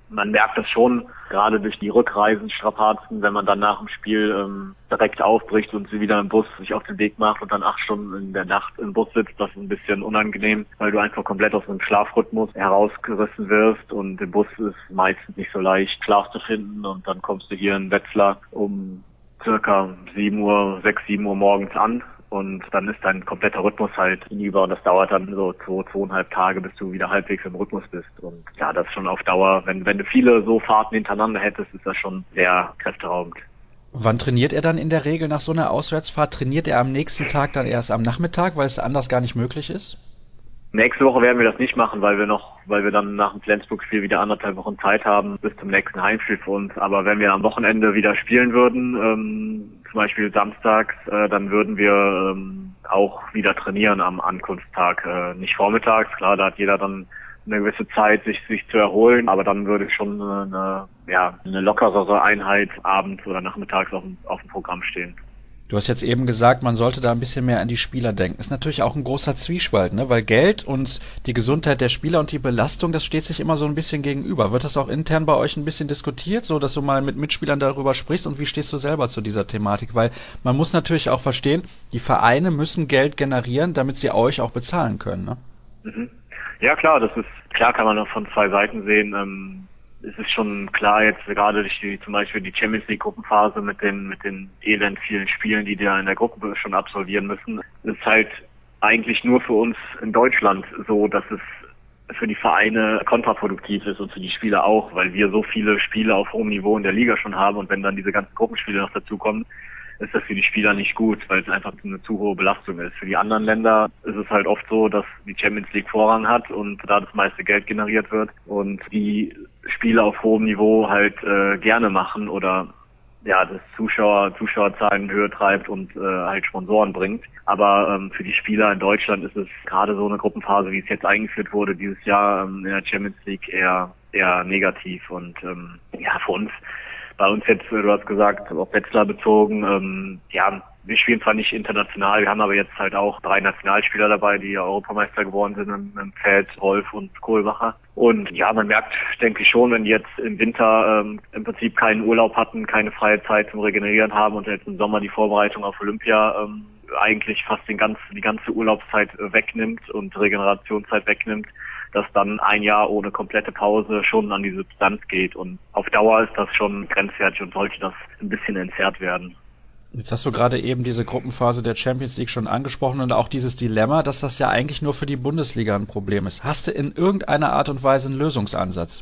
man merkt das schon, gerade durch die Rückreisenstrapazen, wenn man dann nach dem Spiel ähm, direkt aufbricht und sie wieder im Bus sich auf den Weg macht und dann acht Stunden in der Nacht im Bus sitzt, das ist ein bisschen unangenehm, weil du einfach komplett aus einem Schlafrhythmus herausgerissen wirst und im Bus ist meistens nicht so leicht, Schlaf zu finden und dann kommst du hier in Wetzlar um circa sieben Uhr, sechs, sieben Uhr morgens an. Und dann ist dein kompletter Rhythmus halt hinüber und das dauert dann so zwei, zweieinhalb Tage, bis du wieder halbwegs im Rhythmus bist. Und ja, das ist schon auf Dauer, wenn, wenn du viele so Fahrten hintereinander hättest, ist das schon sehr kräfteraubend. Wann trainiert er dann in der Regel nach so einer Auswärtsfahrt? Trainiert er am nächsten Tag dann erst am Nachmittag, weil es anders gar nicht möglich ist? Nächste Woche werden wir das nicht machen, weil wir noch, weil wir dann nach dem Flensburg-Spiel wieder anderthalb Wochen Zeit haben bis zum nächsten Heimspiel für uns. Aber wenn wir am Wochenende wieder spielen würden, ähm, zum Beispiel samstags, äh, dann würden wir ähm, auch wieder trainieren am Ankunftstag. Äh, nicht vormittags, klar, da hat jeder dann eine gewisse Zeit, sich sich zu erholen, aber dann würde schon eine, ja, eine lockerere Einheit abends oder nachmittags auf dem, auf dem Programm stehen. Du hast jetzt eben gesagt, man sollte da ein bisschen mehr an die Spieler denken. Ist natürlich auch ein großer Zwiespalt, ne? Weil Geld und die Gesundheit der Spieler und die Belastung, das steht sich immer so ein bisschen gegenüber. Wird das auch intern bei euch ein bisschen diskutiert, so dass du mal mit Mitspielern darüber sprichst? Und wie stehst du selber zu dieser Thematik? Weil man muss natürlich auch verstehen, die Vereine müssen Geld generieren, damit sie euch auch bezahlen können, ne? Mhm. Ja klar, das ist klar, kann man noch von zwei Seiten sehen. Ähm Es ist schon klar jetzt gerade durch die, zum Beispiel die Champions League Gruppenphase mit den, mit den elend vielen Spielen, die die ja in der Gruppe schon absolvieren müssen, ist halt eigentlich nur für uns in Deutschland so, dass es für die Vereine kontraproduktiv ist und für die Spieler auch, weil wir so viele Spiele auf hohem Niveau in der Liga schon haben und wenn dann diese ganzen Gruppenspiele noch dazukommen, ist das für die Spieler nicht gut, weil es einfach eine zu hohe Belastung ist. Für die anderen Länder ist es halt oft so, dass die Champions League Vorrang hat und da das meiste Geld generiert wird und die Spiele auf hohem Niveau halt äh, gerne machen oder ja das Zuschauer Zuschauerzahlen in Höhe treibt und äh, halt Sponsoren bringt. Aber ähm, für die Spieler in Deutschland ist es gerade so eine Gruppenphase, wie es jetzt eingeführt wurde dieses Jahr ähm, in der Champions League eher eher negativ und ähm, ja für uns Bei uns jetzt, du hast gesagt, auf Wetzlar bezogen, ähm, ja, wir spielen zwar nicht international, wir haben aber jetzt halt auch drei Nationalspieler dabei, die ja Europameister geworden sind, im Feld, Rolf und Kohlbacher. Und ja, man merkt, denke ich schon, wenn die jetzt im Winter ähm, im Prinzip keinen Urlaub hatten, keine freie Zeit zum Regenerieren haben und jetzt im Sommer die Vorbereitung auf Olympia ähm, eigentlich fast den ganzen, die ganze Urlaubszeit äh, wegnimmt und Regenerationszeit wegnimmt, dass dann ein Jahr ohne komplette Pause schon an die Substanz geht. Und auf Dauer ist das schon grenzwertig und sollte das ein bisschen entzerrt werden. Jetzt hast du gerade eben diese Gruppenphase der Champions League schon angesprochen und auch dieses Dilemma, dass das ja eigentlich nur für die Bundesliga ein Problem ist. Hast du in irgendeiner Art und Weise einen Lösungsansatz?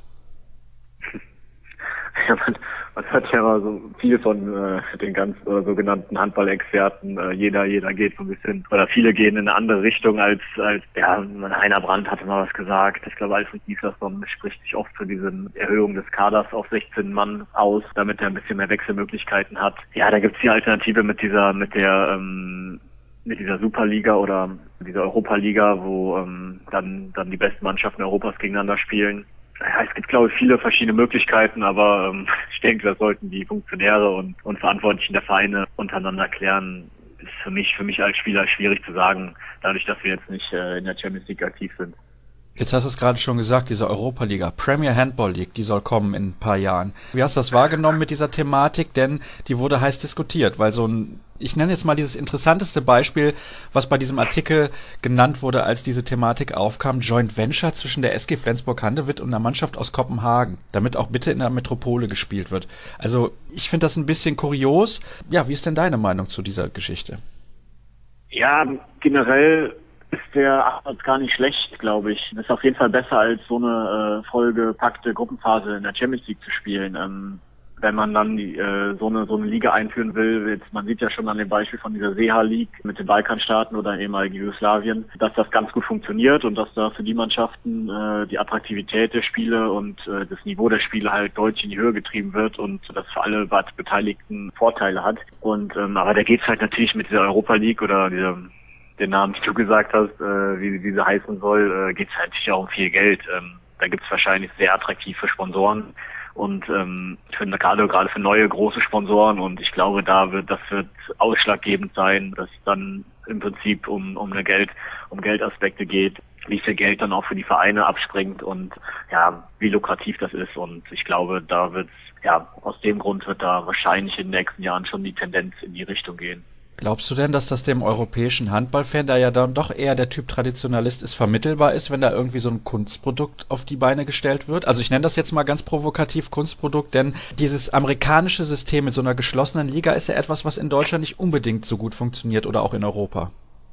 Ja, man, man hört ja immer so viel von äh, den ganzen äh, sogenannten Handball-Experten. Äh, jeder, jeder geht so ein bisschen, oder viele gehen in eine andere Richtung als, als ja, Heiner Brandt hatte mal was gesagt. Ich glaube, Alfred Gislason spricht sich oft für diese Erhöhung des Kaders auf sechzehn Mann aus, damit er ein bisschen mehr Wechselmöglichkeiten hat. Ja, da gibt's die Alternative mit dieser, mit der, ähm, mit dieser Superliga oder dieser Europaliga, wo ähm, dann, dann die besten Mannschaften Europas gegeneinander spielen. Ja, es gibt, glaube ich, viele verschiedene Möglichkeiten, aber ähm, ich denke, das sollten die Funktionäre und, und Verantwortlichen der Vereine untereinander klären. Ist für mich, für mich als Spieler schwierig zu sagen, dadurch, dass wir jetzt nicht äh, in der Champions League aktiv sind. Jetzt hast du es gerade schon gesagt, diese Europa-Liga, Premier Handball League, die soll kommen in ein paar Jahren. Wie hast du das wahrgenommen mit dieser Thematik? Denn die wurde heiß diskutiert, weil so ein, ich nenne jetzt mal dieses interessanteste Beispiel, was bei diesem Artikel genannt wurde, als diese Thematik aufkam, Joint Venture zwischen der S G Flensburg-Handewitt und einer Mannschaft aus Kopenhagen, damit auch bitte in der Metropole gespielt wird. Also ich finde das ein bisschen kurios. Ja, wie ist denn deine Meinung zu dieser Geschichte? Ja, generell ist der Ansatz gar nicht schlecht, glaube ich. Ist auf jeden Fall besser, als so eine äh, vollgepackte Gruppenphase in der Champions League zu spielen. Ähm, wenn man dann die, äh, so eine so eine Liga einführen will, jetzt, man sieht ja schon an dem Beispiel von dieser Seha League mit den Balkanstaaten oder ehemaligen Jugoslawien, dass das ganz gut funktioniert und dass da für die Mannschaften äh, die Attraktivität der Spiele und äh, das Niveau der Spiele halt deutlich in die Höhe getrieben wird und das für alle Beteiligten Vorteile hat. Und ähm, aber da geht's halt natürlich mit dieser Europa League oder dieser den Namen, die du gesagt hast, äh, wie, wie sie heißen soll, äh, geht es halt sicher auch um viel Geld. Ähm, da gibt es wahrscheinlich sehr attraktive Sponsoren und ähm, für, gerade gerade für neue große Sponsoren und ich glaube, da wird das wird ausschlaggebend sein, dass es dann im Prinzip um um eine Geld um Geldaspekte geht. wie viel Geld dann auch für die Vereine abspringt und ja, wie lukrativ das ist. Und ich glaube, da wird's, ja, aus dem Grund wird da wahrscheinlich in den nächsten Jahren schon die Tendenz in die Richtung gehen. Glaubst du denn, dass das dem europäischen Handballfan, der ja dann doch eher der Typ Traditionalist ist, vermittelbar ist, wenn da irgendwie so ein Kunstprodukt auf die Beine gestellt wird? Also ich nenne das jetzt mal ganz provokativ Kunstprodukt, denn dieses amerikanische System mit so einer geschlossenen Liga ist ja etwas, was in Deutschland nicht unbedingt so gut funktioniert oder auch in Europa.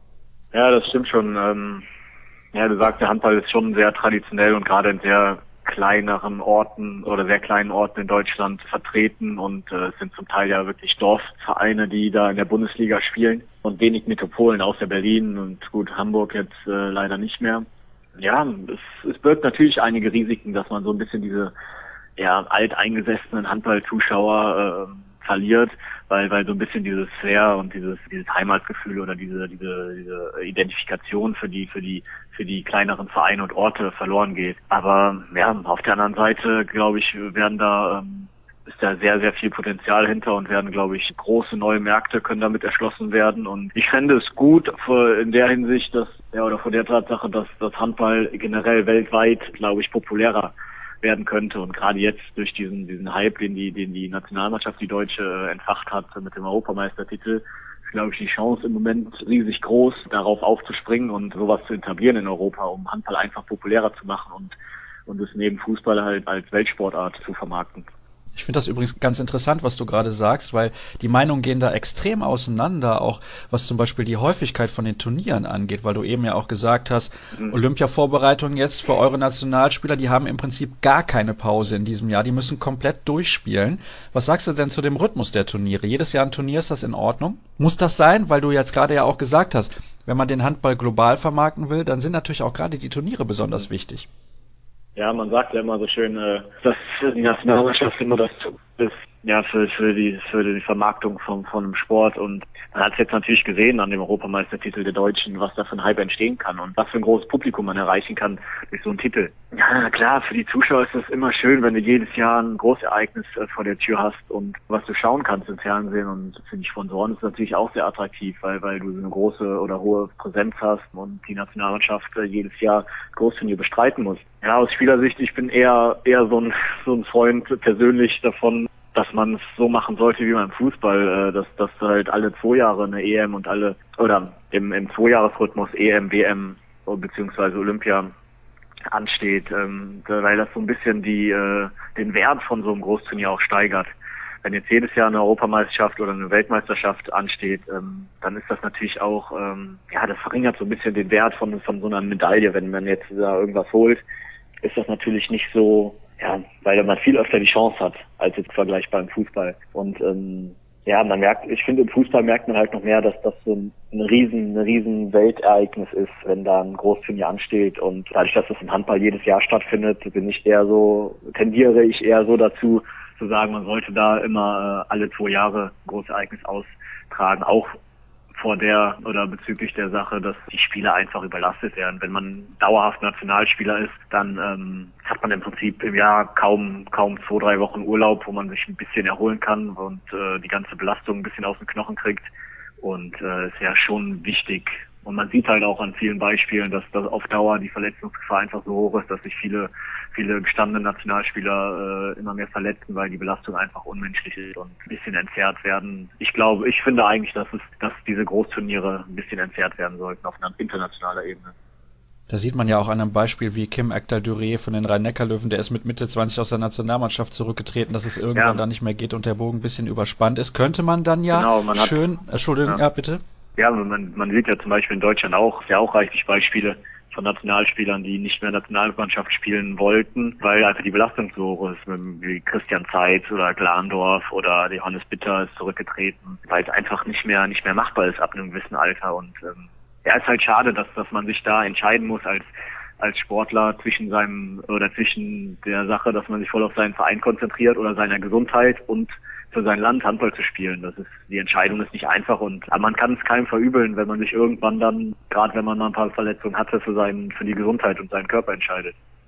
Ja, das stimmt schon. Ähm, ja, du sagst, der Handball ist schon sehr traditionell und gerade in sehr kleineren Orten oder sehr kleinen Orten in Deutschland vertreten und äh, es sind zum Teil ja wirklich Dorfvereine, die da in der Bundesliga spielen und wenig Metropolen außer Berlin und gut, Hamburg jetzt äh, leider nicht mehr. Ja, es, es birgt natürlich einige Risiken, dass man so ein bisschen diese ja alteingesessenen Handballzuschauer äh, verliert, weil weil so ein bisschen dieses Flair und dieses dieses Heimatgefühl oder diese diese diese Identifikation für die für die für die kleineren Vereine und Orte verloren geht. Aber ja, auf der anderen Seite, glaube ich, werden da ähm, ist da sehr, sehr viel Potenzial hinter und werden, glaube ich, große neue Märkte können damit erschlossen werden. Und ich fände es gut für, in der Hinsicht, dass ja oder vor der Tatsache, dass das Handball generell weltweit, glaube ich, populärer werden könnte und gerade jetzt durch diesen diesen Hype, den die den die Nationalmannschaft, die Deutsche, äh, entfacht hat mit dem Europameistertitel, ist, glaube ich, die Chance im Moment riesig groß, darauf aufzuspringen und sowas zu etablieren in Europa, um Handball einfach populärer zu machen und und es neben Fußball halt als Weltsportart zu vermarkten. Ich finde das übrigens ganz interessant, was du gerade sagst, weil die Meinungen gehen da extrem auseinander, auch was zum Beispiel die Häufigkeit von den Turnieren angeht, weil du eben ja auch gesagt hast, mhm. Olympia-Vorbereitungen jetzt für eure Nationalspieler, die haben im Prinzip gar keine Pause in diesem Jahr, die müssen komplett durchspielen. Was sagst du denn zu dem Rhythmus der Turniere? Jedes Jahr ein Turnier, ist das in Ordnung? Muss das sein, weil du jetzt gerade ja auch gesagt hast, wenn man den Handball global vermarkten will, dann sind natürlich auch gerade die Turniere besonders mhm. wichtig. Ja, man sagt ja immer so schön, äh, dass die Nationalmannschaft immer das ist, ja, für, für die, für die Vermarktung von, von einem Sport. Und man hat es jetzt natürlich gesehen an dem Europameistertitel der Deutschen, was da für ein Hype entstehen kann und was für ein großes Publikum man erreichen kann durch so einen Titel. Ja, klar, für die Zuschauer ist das immer schön, wenn du jedes Jahr ein Großereignis äh, vor der Tür hast und was du schauen kannst im Fernsehen. Und für die Sponsoren ist natürlich auch sehr attraktiv, weil, weil du so eine große oder hohe Präsenz hast und die Nationalmannschaft äh, jedes Jahr Großturnier bestreiten muss. Ja, aus Spielersicht, ich bin eher, eher so ein, so ein Freund persönlich davon, dass man es so machen sollte wie beim Fußball, dass dass halt alle zwei Jahre eine E M und alle oder im im Zweijahresrhythmus E M, W M beziehungsweise Olympia ansteht, ähm, weil das so ein bisschen die äh, den Wert von so einem Großturnier auch steigert. Wenn jetzt jedes Jahr eine Europameisterschaft oder eine Weltmeisterschaft ansteht, ähm, dann ist das natürlich auch ähm, ja, das verringert so ein bisschen den Wert von von so einer Medaille. Wenn man jetzt da irgendwas holt, ist das natürlich nicht so. Ja, weil man viel öfter die Chance hat, als jetzt vergleichbar im Fußball. Und ähm, ja, man merkt, ich finde im Fußball merkt man halt noch mehr, dass das so ein, ein riesen, ein riesen Weltereignis ist, wenn da ein Großturnier ansteht. Und dadurch, dass das im Handball jedes Jahr stattfindet, bin ich eher so, tendiere ich eher so dazu, zu sagen, man sollte da immer äh, alle zwei Jahre ein Großereignis austragen, auch vor der oder bezüglich der Sache, dass die Spieler einfach überlastet werden. Wenn man dauerhaft Nationalspieler ist, dann ähm, hat man im Prinzip im Jahr kaum kaum zwei, drei Wochen Urlaub, wo man sich ein bisschen erholen kann und äh, die ganze Belastung ein bisschen aus den Knochen kriegt. Und äh, ist ja schon wichtig. Und man sieht halt auch an vielen Beispielen, dass, dass auf Dauer die Verletzungsgefahr einfach so hoch ist, dass sich viele viele gestandene Nationalspieler äh, immer mehr verletzen, weil die Belastung einfach unmenschlich ist und ein bisschen entzerrt werden. Ich glaube, ich finde eigentlich, dass es, dass diese Großturniere ein bisschen entzerrt werden sollten auf einer internationaler Ebene. Da sieht man ja auch an einem Beispiel wie Kim Ekdal-Duré von den Rhein-Neckar-Löwen, der ist mit Mitte zwanzig aus der Nationalmannschaft zurückgetreten, dass es irgendwann ja. da nicht mehr geht und der Bogen ein bisschen überspannt ist. Könnte man dann ja genau, man schön, hat, Entschuldigung, ja. ja bitte? Ja, man, man sieht ja zum Beispiel in Deutschland auch, ja auch reichlich Beispiele von Nationalspielern, die nicht mehr Nationalmannschaft spielen wollten, weil einfach die Belastung so hoch ist, wie Christian Zeitz oder Glandorf oder Johannes Bitter ist zurückgetreten, weil es einfach nicht mehr nicht mehr machbar ist ab einem gewissen Alter. Und ähm, ja, ist halt schade, dass dass man sich da entscheiden muss als als Sportler zwischen seinem oder zwischen der Sache, dass man sich voll auf seinen Verein konzentriert oder seiner Gesundheit und für sein Land Handball zu spielen. Das ist, die Entscheidung ist nicht einfach und aber man kann es keinem verübeln, wenn man sich irgendwann dann, gerade wenn man mal ein paar Verletzungen hatte, für seinen, für die Gesundheit und seinen Körper entscheidet.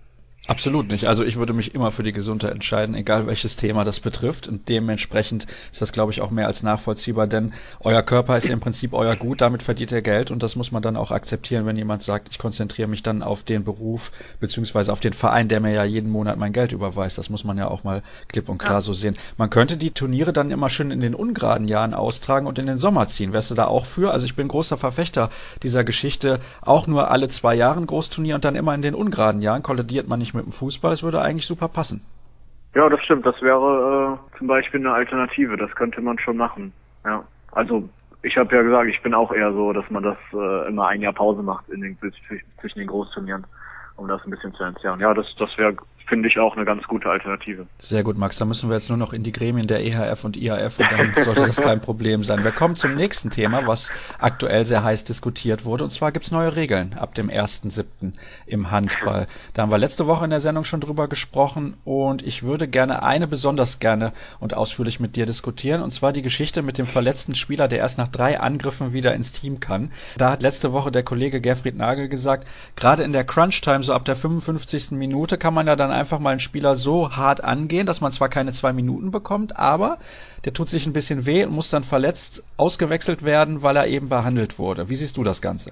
Absolut nicht. Also ich würde mich immer für die Gesundheit entscheiden, egal welches Thema das betrifft. Und dementsprechend ist das, glaube ich, auch mehr als nachvollziehbar, denn euer Körper ist ja im Prinzip euer Gut, damit verdient ihr Geld und das muss man dann auch akzeptieren, wenn jemand sagt, ich konzentriere mich dann auf den Beruf beziehungsweise auf den Verein, der mir ja jeden Monat mein Geld überweist. Das muss man ja auch mal klipp und klar ja. so sehen. Man könnte die Turniere dann immer schön in den ungeraden Jahren austragen und in den Sommer ziehen. Wärst du da auch für? Also ich bin großer Verfechter dieser Geschichte, auch nur alle zwei Jahre ein Großturnier und dann immer in den ungeraden Jahren kollidiert man nicht mit dem Fußball, das würde eigentlich super passen. Ja, das stimmt. Das wäre äh, zum Beispiel eine Alternative. Das könnte man schon machen. Ja, also ich habe ja gesagt, ich bin auch eher so, dass man das äh, immer ein Jahr Pause macht in den, zwischen den Großturnieren, um das ein bisschen zu entzerren. Ja, das, das wäre, finde ich, auch eine ganz gute Alternative. Sehr gut, Max. Da müssen wir jetzt nur noch in die Gremien der E H F und I H F und dann sollte das kein Problem sein. Wir kommen zum nächsten Thema, was aktuell sehr heiß diskutiert wurde. Und zwar gibt's neue Regeln ab dem ersten siebten im Handball. Da haben wir letzte Woche in der Sendung schon drüber gesprochen und ich würde gerne eine besonders gerne und ausführlich mit dir diskutieren. Und zwar die Geschichte mit dem verletzten Spieler, der erst nach drei Angriffen wieder ins Team kann. Da hat letzte Woche der Kollege Gerfried Nagel gesagt, gerade in der Crunch-Time, so ab der fünfundfünfzigsten Minute, kann man ja dann einfach mal einen Spieler so hart angehen, dass man zwar keine zwei Minuten bekommt, aber der tut sich ein bisschen weh und muss dann verletzt ausgewechselt werden, weil er eben behandelt wurde. Wie siehst du das Ganze?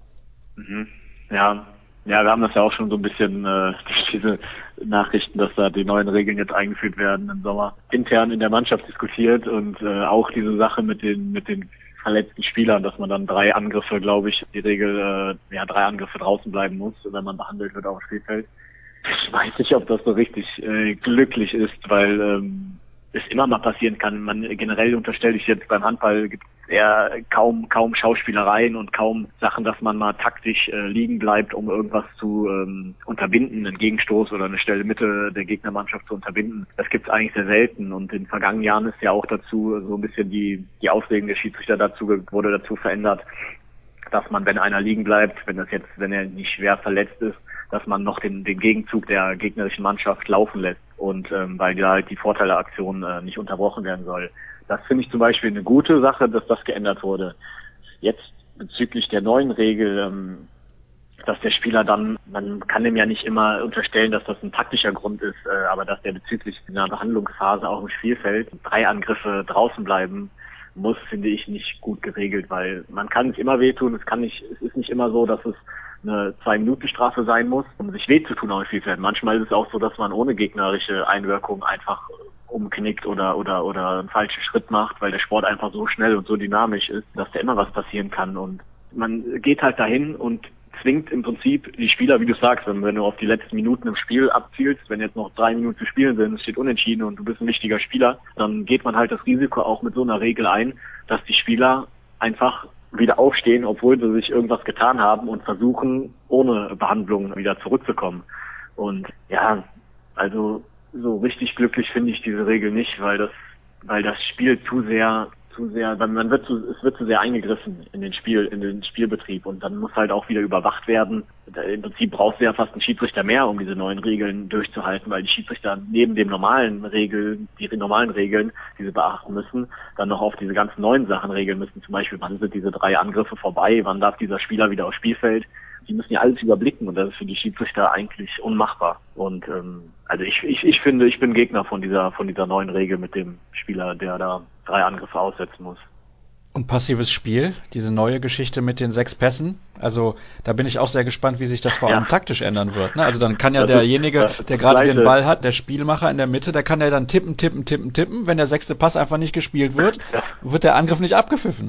Mhm. Ja, ja, wir haben das ja auch schon so ein bisschen äh, diese Nachrichten, dass da die neuen Regeln jetzt eingeführt werden im Sommer, intern in der Mannschaft diskutiert und äh, auch diese Sache mit den mit den verletzten Spielern, dass man dann drei Angriffe, glaube ich, die Regel, äh, ja, drei Angriffe draußen bleiben muss, wenn man behandelt wird auf dem Spielfeld. Ich weiß nicht, ob das so richtig äh, glücklich ist, weil ähm, es immer mal passieren kann. Man generell unterstelle ich jetzt beim Handball gibt es eher kaum kaum Schauspielereien und kaum Sachen, dass man mal taktisch äh, liegen bleibt, um irgendwas zu ähm, unterbinden, einen Gegenstoß oder eine Stelle Mitte der Gegnermannschaft zu unterbinden. Das gibt es eigentlich sehr selten und in den vergangenen Jahren ist ja auch dazu so ein bisschen die die Auslegung der Schiedsrichter dazu wurde dazu verändert, dass man, wenn einer liegen bleibt, wenn das jetzt, wenn er nicht schwer verletzt ist, dass man noch den, den Gegenzug der gegnerischen Mannschaft laufen lässt und ähm, weil da halt die Vorteileaktion äh, nicht unterbrochen werden soll. Das finde ich zum Beispiel eine gute Sache, dass das geändert wurde. Jetzt bezüglich der neuen Regel, ähm, dass der Spieler dann, man kann dem ja nicht immer unterstellen, dass das ein taktischer Grund ist, äh, aber dass der bezüglich einer Behandlungsphase auch im Spielfeld drei Angriffe draußen bleiben muss, finde ich nicht gut geregelt, weil man kann es immer wehtun, es kann nicht, es ist nicht immer so, dass es eine Zwei-Minuten-Strafe sein muss, um sich weh zu tun auf dem Spielfeld. Manchmal ist es auch so, dass man ohne gegnerische Einwirkung einfach umknickt oder oder oder einen falschen Schritt macht, weil der Sport einfach so schnell und so dynamisch ist, dass da immer was passieren kann. Und man geht halt dahin und zwingt im Prinzip die Spieler, wie du sagst, wenn du auf die letzten Minuten im Spiel abzielst, wenn jetzt noch drei Minuten zu spielen sind, es steht unentschieden und du bist ein wichtiger Spieler, dann geht man halt das Risiko auch mit so einer Regel ein, dass die Spieler einfach wieder aufstehen, obwohl sie sich irgendwas getan haben und versuchen, ohne Behandlung wieder zurückzukommen. Und ja, also so richtig glücklich finde ich diese Regel nicht, weil das, weil das Spiel zu sehr, zu sehr, man wird zu, es wird zu sehr eingegriffen in den Spiel, in den Spielbetrieb und dann muss halt auch wieder überwacht werden. Im Prinzip brauchst du ja fast einen Schiedsrichter mehr, um diese neuen Regeln durchzuhalten, weil die Schiedsrichter neben den normalen Regeln, die normalen Regeln, die sie beachten müssen, dann noch auf diese ganzen neuen Sachen regeln müssen. Zum Beispiel, wann sind diese drei Angriffe vorbei, wann darf dieser Spieler wieder aufs Spielfeld? Die müssen ja alles überblicken und das ist für die Schiedsrichter eigentlich unmachbar. Und ähm, also ich, ich, ich finde, ich bin Gegner von dieser von dieser neuen Regel mit dem Spieler, der da drei Angriffe aussetzen muss. Und passives Spiel, diese neue Geschichte mit den sechs Pässen, also da bin ich auch sehr gespannt, wie sich das vor allem ja. taktisch ändern wird. Ne? Also dann kann ja das derjenige, ist, der gerade den Ball hat, der Spielmacher in der Mitte, der kann ja dann tippen, tippen, tippen, tippen. Wenn der sechste Pass einfach nicht gespielt wird, ja. wird der Angriff nicht abgepfiffen.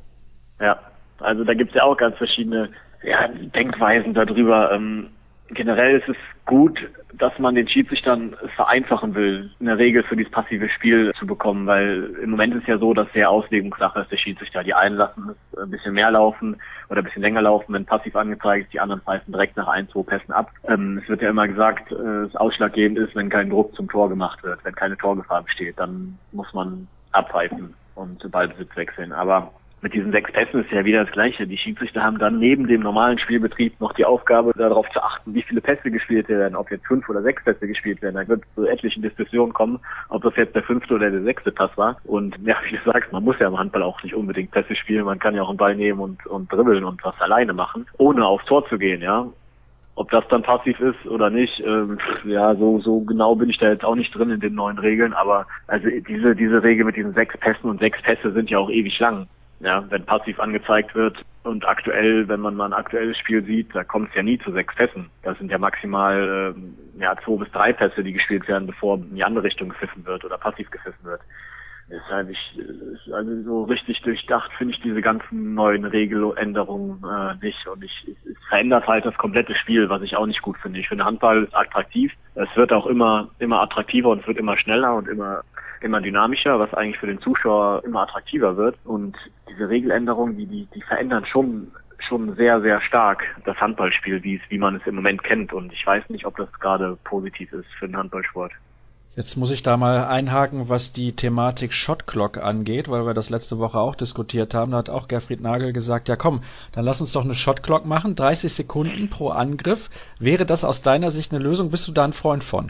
Ja, also da gibt's ja auch ganz verschiedene ja, Denkweisen darüber. Ähm, generell ist es gut, dass man den Schiedsrichtern es vereinfachen will, eine Regel für dieses passive Spiel zu bekommen, weil im Moment ist ja so, dass der Auslegungssache ist der Schiedsrichter. Die einen lassen es ein bisschen mehr laufen oder ein bisschen länger laufen, wenn passiv angezeigt ist, die anderen pfeifen direkt nach ein, zwei Pässen ab. Ähm, es wird ja immer gesagt, äh, das ausschlaggebend ist, wenn kein Druck zum Tor gemacht wird, wenn keine Torgefahr besteht, dann muss man abpfeifen und Ballbesitz wechseln. Aber mit diesen sechs Pässen ist ja wieder das Gleiche. Die Schiedsrichter haben dann neben dem normalen Spielbetrieb noch die Aufgabe, darauf zu achten, wie viele Pässe gespielt werden, ob jetzt fünf oder sechs Pässe gespielt werden. Da wird zu etlichen Diskussionen kommen, ob das jetzt der fünfte oder der sechste Pass war. Und ja, wie du sagst, man muss ja im Handball auch nicht unbedingt Pässe spielen. Man kann ja auch einen Ball nehmen und, und dribbeln und was alleine machen, ohne aufs Tor zu gehen, ja. Ob das dann passiv ist oder nicht, ähm, ja, so so genau bin ich da jetzt auch nicht drin in den neuen Regeln, aber also diese diese Regel mit diesen sechs Pässen und sechs Pässe sind ja auch ewig lang. Ja, wenn passiv angezeigt wird und aktuell, wenn man mal ein aktuelles Spiel sieht, da kommt es ja nie zu sechs Pässen. Das sind ja maximal ähm, ja zwei bis drei Pässe, die gespielt werden, bevor in die andere Richtung gepfiffen wird oder passiv gepfiffen wird. Deshalb ich, also so richtig durchdacht finde ich diese ganzen neuen Regeländerungen äh, nicht und ich, es, es verändert halt das komplette Spiel, was ich auch nicht gut finde. Ich finde Handball ist attraktiv, es wird auch immer immer attraktiver und es wird immer schneller und immer immer dynamischer, was eigentlich für den Zuschauer immer attraktiver wird und diese Regeländerungen, die die die verändern schon schon sehr sehr stark das Handballspiel, wie es wie man es im Moment kennt und ich weiß nicht, ob das gerade positiv ist für den Handballsport. Jetzt muss ich da mal einhaken, was die Thematik Shot Clock angeht, weil wir das letzte Woche auch diskutiert haben. Da hat auch Gerfried Nagel gesagt, ja komm, dann lass uns doch eine Shot Clock machen, dreißig Sekunden pro Angriff. Wäre das aus deiner Sicht eine Lösung? Bist du da ein Freund von?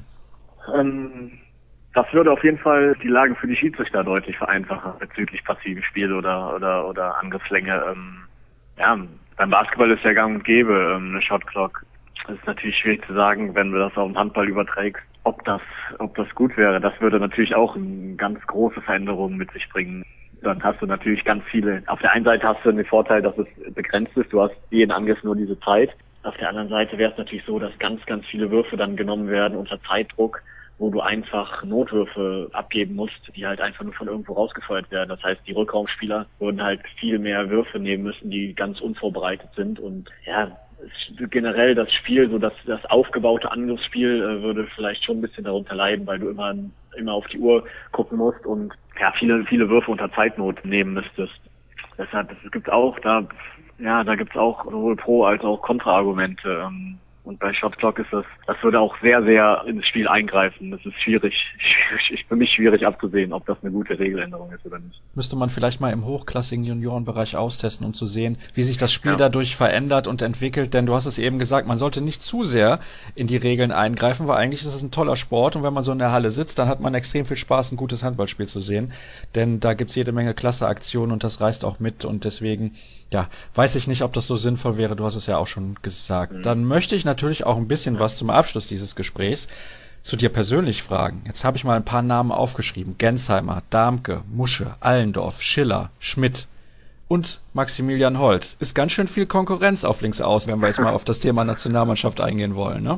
Ähm, das würde auf jeden Fall die Lage für die Schiedsrichter deutlich vereinfachen bezüglich passiven Spiel oder oder oder Angriffslänge. Ähm, ja, beim Basketball ist ja gang und gäbe ähm, eine Shot Clock. Das ist natürlich schwierig zu sagen, wenn du das auf den Handball überträgst, ob das, ob das gut wäre. Das würde natürlich auch eine ganz große Veränderung mit sich bringen. Dann hast du natürlich ganz viele. Auf der einen Seite hast du den Vorteil, dass es begrenzt ist. Du hast jeden Angriff nur diese Zeit. Auf der anderen Seite wäre es natürlich so, dass ganz, ganz viele Würfe dann genommen werden unter Zeitdruck, wo du einfach Notwürfe abgeben musst, die halt einfach nur von irgendwo rausgefeuert werden. Das heißt, die Rückraumspieler würden halt viel mehr Würfe nehmen müssen, die ganz unvorbereitet sind und ja, generell das Spiel, so das, das aufgebaute Angriffsspiel äh, würde vielleicht schon ein bisschen darunter leiden, weil du immer, immer auf die Uhr gucken musst und ja, viele, viele Würfe unter Zeitnot nehmen müsstest. Deshalb, es gibt auch, da, ja, da gibt's auch sowohl Pro- als auch Kontraargumente. Ähm, Und bei Shot Clock ist das, das würde auch sehr, sehr ins Spiel eingreifen. Das ist schwierig, schwierig, für mich schwierig abzusehen, ob das eine gute Regeländerung ist oder nicht. Müsste man vielleicht mal im hochklassigen Juniorenbereich austesten, um zu sehen, wie sich das Spiel ja. dadurch verändert und entwickelt. Denn du hast es eben gesagt, man sollte nicht zu sehr in die Regeln eingreifen, weil eigentlich ist es ein toller Sport. Und wenn man so in der Halle sitzt, dann hat man extrem viel Spaß, ein gutes Handballspiel zu sehen. Denn da gibt's jede Menge klasse Aktionen und das reißt auch mit. Und deswegen, ja, weiß ich nicht, ob das so sinnvoll wäre. Du hast es ja auch schon gesagt. Mhm. Dann möchte ich natürlich auch ein bisschen was zum Abschluss dieses Gesprächs zu dir persönlich fragen. Jetzt habe ich mal ein paar Namen aufgeschrieben. Gensheimer, Damke, Musche, Allendorf, Schiller, Schmidt und Maximilian Holz. Ist ganz schön viel Konkurrenz auf links außen, wenn wir jetzt mal auf das Thema Nationalmannschaft eingehen wollen, ne?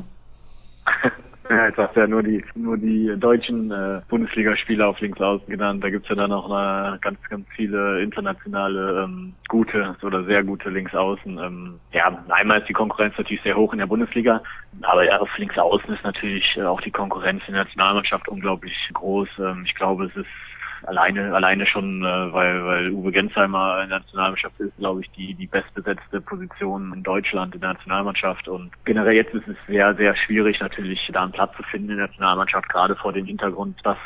Ja, jetzt hast du ja nur die nur die deutschen äh, Bundesligaspieler auf links außen genannt. Da gibt's ja dann noch eine, ganz, ganz viele internationale ähm, gute oder sehr gute links außen. Ähm, ja, einmal ist die Konkurrenz natürlich sehr hoch in der Bundesliga, aber ja, auf links außen ist natürlich äh, auch die Konkurrenz in der Nationalmannschaft unglaublich groß. Ähm, ich glaube, es ist Alleine, alleine schon, äh, weil, weil Uwe Gensheimer in der Nationalmannschaft ist, glaube ich, die, die bestbesetzte Position in Deutschland in der Nationalmannschaft. Und generell jetzt ist es sehr, sehr schwierig, natürlich da einen Platz zu finden in der Nationalmannschaft, gerade vor dem Hintergrund, dass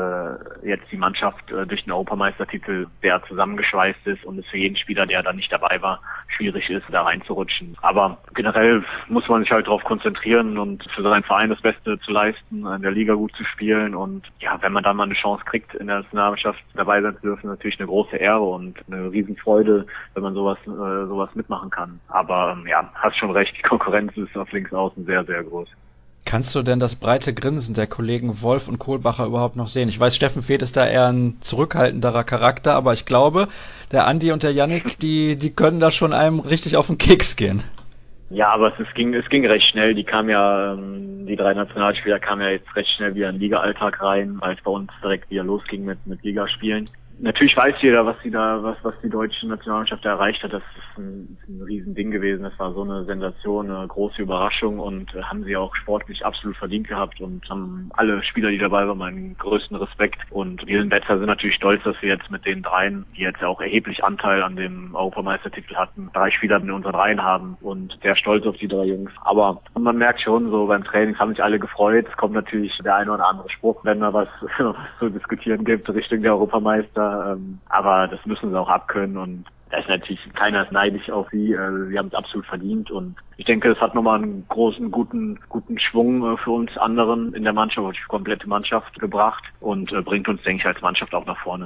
äh, jetzt die Mannschaft äh, durch den Europameistertitel sehr zusammengeschweißt ist und es für jeden Spieler, der da nicht dabei war, schwierig ist, da reinzurutschen. Aber generell muss man sich halt darauf konzentrieren und für seinen Verein das Beste zu leisten, in der Liga gut zu spielen. Und ja, wenn man dann mal eine Chance kriegt, in der Nationalmannschaft dabei sein zu dürfen, natürlich eine große Ehre und eine Riesenfreude, wenn man sowas äh, sowas mitmachen kann. Aber ähm, ja, hast schon recht, die Konkurrenz ist auf links außen sehr, sehr groß. Kannst du denn das breite Grinsen der Kollegen Wolf und Kohlbacher überhaupt noch sehen? Ich weiß, Steffen Feeth ist da eher ein zurückhaltenderer Charakter, aber ich glaube, der Andi und der Yannick, die die können da schon einem richtig auf den Keks gehen. Ja, aber es, es ging es ging recht schnell. Die kamen ja, ähm, die drei Nationalspieler kamen ja jetzt recht schnell wieder in den Liga-Alltag rein, weil es bei uns direkt wieder losging mit mit Ligaspielen. Natürlich weiß jeder, was sie da, was was die deutsche Nationalmannschaft da erreicht hat. Das ist ein, ein Riesending gewesen. Das war so eine Sensation, eine große Überraschung und äh, haben sie auch sportlich absolut verdient gehabt und haben alle Spieler, die dabei waren, meinen größten Respekt. Und wir in Wetzlar sind natürlich stolz, dass wir jetzt mit den dreien, die jetzt ja auch erheblich Anteil an dem Europameistertitel hatten, drei Spieler in unseren Reihen haben und sehr stolz auf die drei Jungs. Aber man merkt schon, so beim Training haben sich alle gefreut. Es kommt natürlich der eine oder andere Spruch, wenn da was, was zu diskutieren gibt Richtung der Europameister. Aber das müssen sie auch abkönnen und da ist natürlich keiner ist neidisch auf sie. Sie haben es absolut verdient und ich denke, es hat nochmal einen großen, guten, guten Schwung für uns anderen in der Mannschaft, die komplette Mannschaft gebracht und bringt uns, denke ich, als Mannschaft auch nach vorne.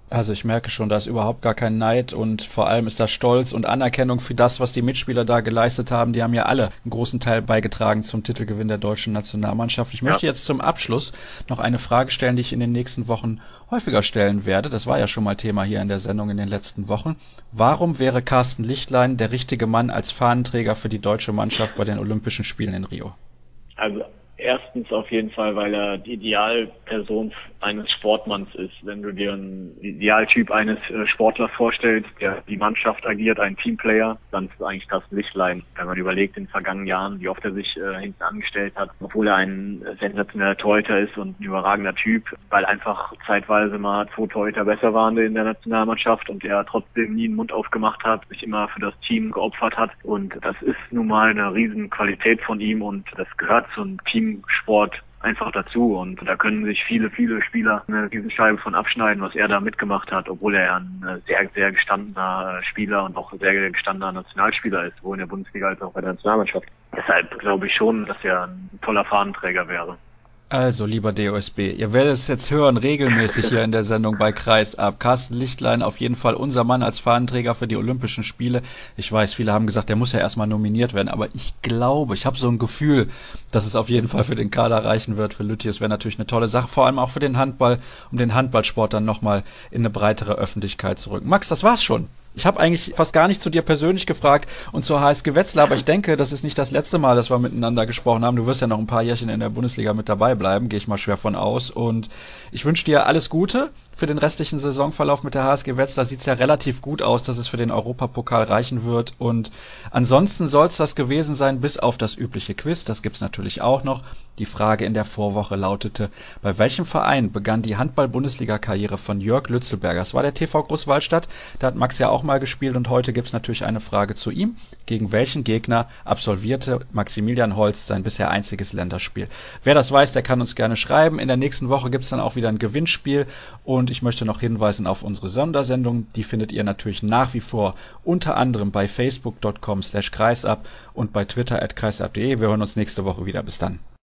Also ich merke schon, da ist überhaupt gar kein Neid und vor allem ist da Stolz und Anerkennung für das, was die Mitspieler da geleistet haben. Die haben ja alle einen großen Teil beigetragen zum Titelgewinn der deutschen Nationalmannschaft. Ich möchte ja. jetzt zum Abschluss noch eine Frage stellen, die ich in den nächsten Wochen häufiger stellen werde. Das war ja schon mal Thema hier in der Sendung in den letzten Wochen. Warum wäre Carsten Lichtlein der richtige Mann als Fahnenträger für die deutsche Mannschaft bei den Olympischen Spielen in Rio? Also erstens auf jeden Fall, weil er die Idealperson eines Sportmanns ist. Wenn du dir einen Idealtyp eines Sportlers vorstellst, der die Mannschaft agiert, ein Teamplayer, dann ist es eigentlich Carsten Lichtlein. Wenn man überlegt in den vergangenen Jahren, wie oft er sich äh, hinten angestellt hat, obwohl er ein sensationeller Torhüter ist und ein überragender Typ, weil einfach zeitweise mal zwei Torhüter besser waren in der Nationalmannschaft und er trotzdem nie den Mund aufgemacht hat, sich immer für das Team geopfert hat. Und das ist nun mal eine riesen Qualität von ihm und das gehört zum Teamsport einfach dazu. Und da können sich viele, viele Spieler eine Riesenscheibe von abschneiden, was er da mitgemacht hat, obwohl er ein sehr, sehr gestandener Spieler und auch sehr gestandener Nationalspieler ist, sowohl in der Bundesliga als auch bei der Nationalmannschaft. Deshalb glaube ich schon, dass er ein toller Fahnenträger wäre. Also, lieber D O S B, ihr werdet es jetzt hören, regelmäßig hier in der Sendung bei Kreisab. Carsten Lichtlein, auf jeden Fall unser Mann als Fahnenträger für die Olympischen Spiele. Ich weiß, viele haben gesagt, der muss ja erstmal nominiert werden, aber ich glaube, ich habe so ein Gefühl, dass es auf jeden Fall für den Kader reichen wird. Für Lütti, es wäre natürlich eine tolle Sache, vor allem auch für den Handball, um den Handballsport dann nochmal in eine breitere Öffentlichkeit zu rücken. Max, das war's schon. Ich habe eigentlich fast gar nicht zu dir persönlich gefragt und zur H S G Wetzlar, aber ich denke, das ist nicht das letzte Mal, dass wir miteinander gesprochen haben. Du wirst ja noch ein paar Jährchen in der Bundesliga mit dabei bleiben, gehe ich mal schwer von aus. Und ich wünsche dir alles Gute für den restlichen Saisonverlauf mit der H S G Wetzlar. Sieht es ja relativ gut aus, dass es für den Europapokal reichen wird. Und ansonsten soll es das gewesen sein, bis auf das übliche Quiz. Das gibt's natürlich auch noch. Die Frage in der Vorwoche lautete, bei welchem Verein begann die Handball-Bundesliga-Karriere von Jörg Lützelberger? Das war der T V Großwaldstadt. Da hat Max ja auch mal gespielt und heute gibt's natürlich eine Frage zu ihm. Gegen welchen Gegner absolvierte Maximilian Holst sein bisher einziges Länderspiel? Wer das weiß, der kann uns gerne schreiben. In der nächsten Woche gibt's dann auch wieder ein Gewinnspiel und ich möchte noch hinweisen auf unsere Sondersendung. Die findet ihr natürlich nach wie vor unter anderem bei facebook punkt com slash kreisab und bei Twitter at kreisab punkt de. Wir hören uns nächste Woche wieder. Bis dann.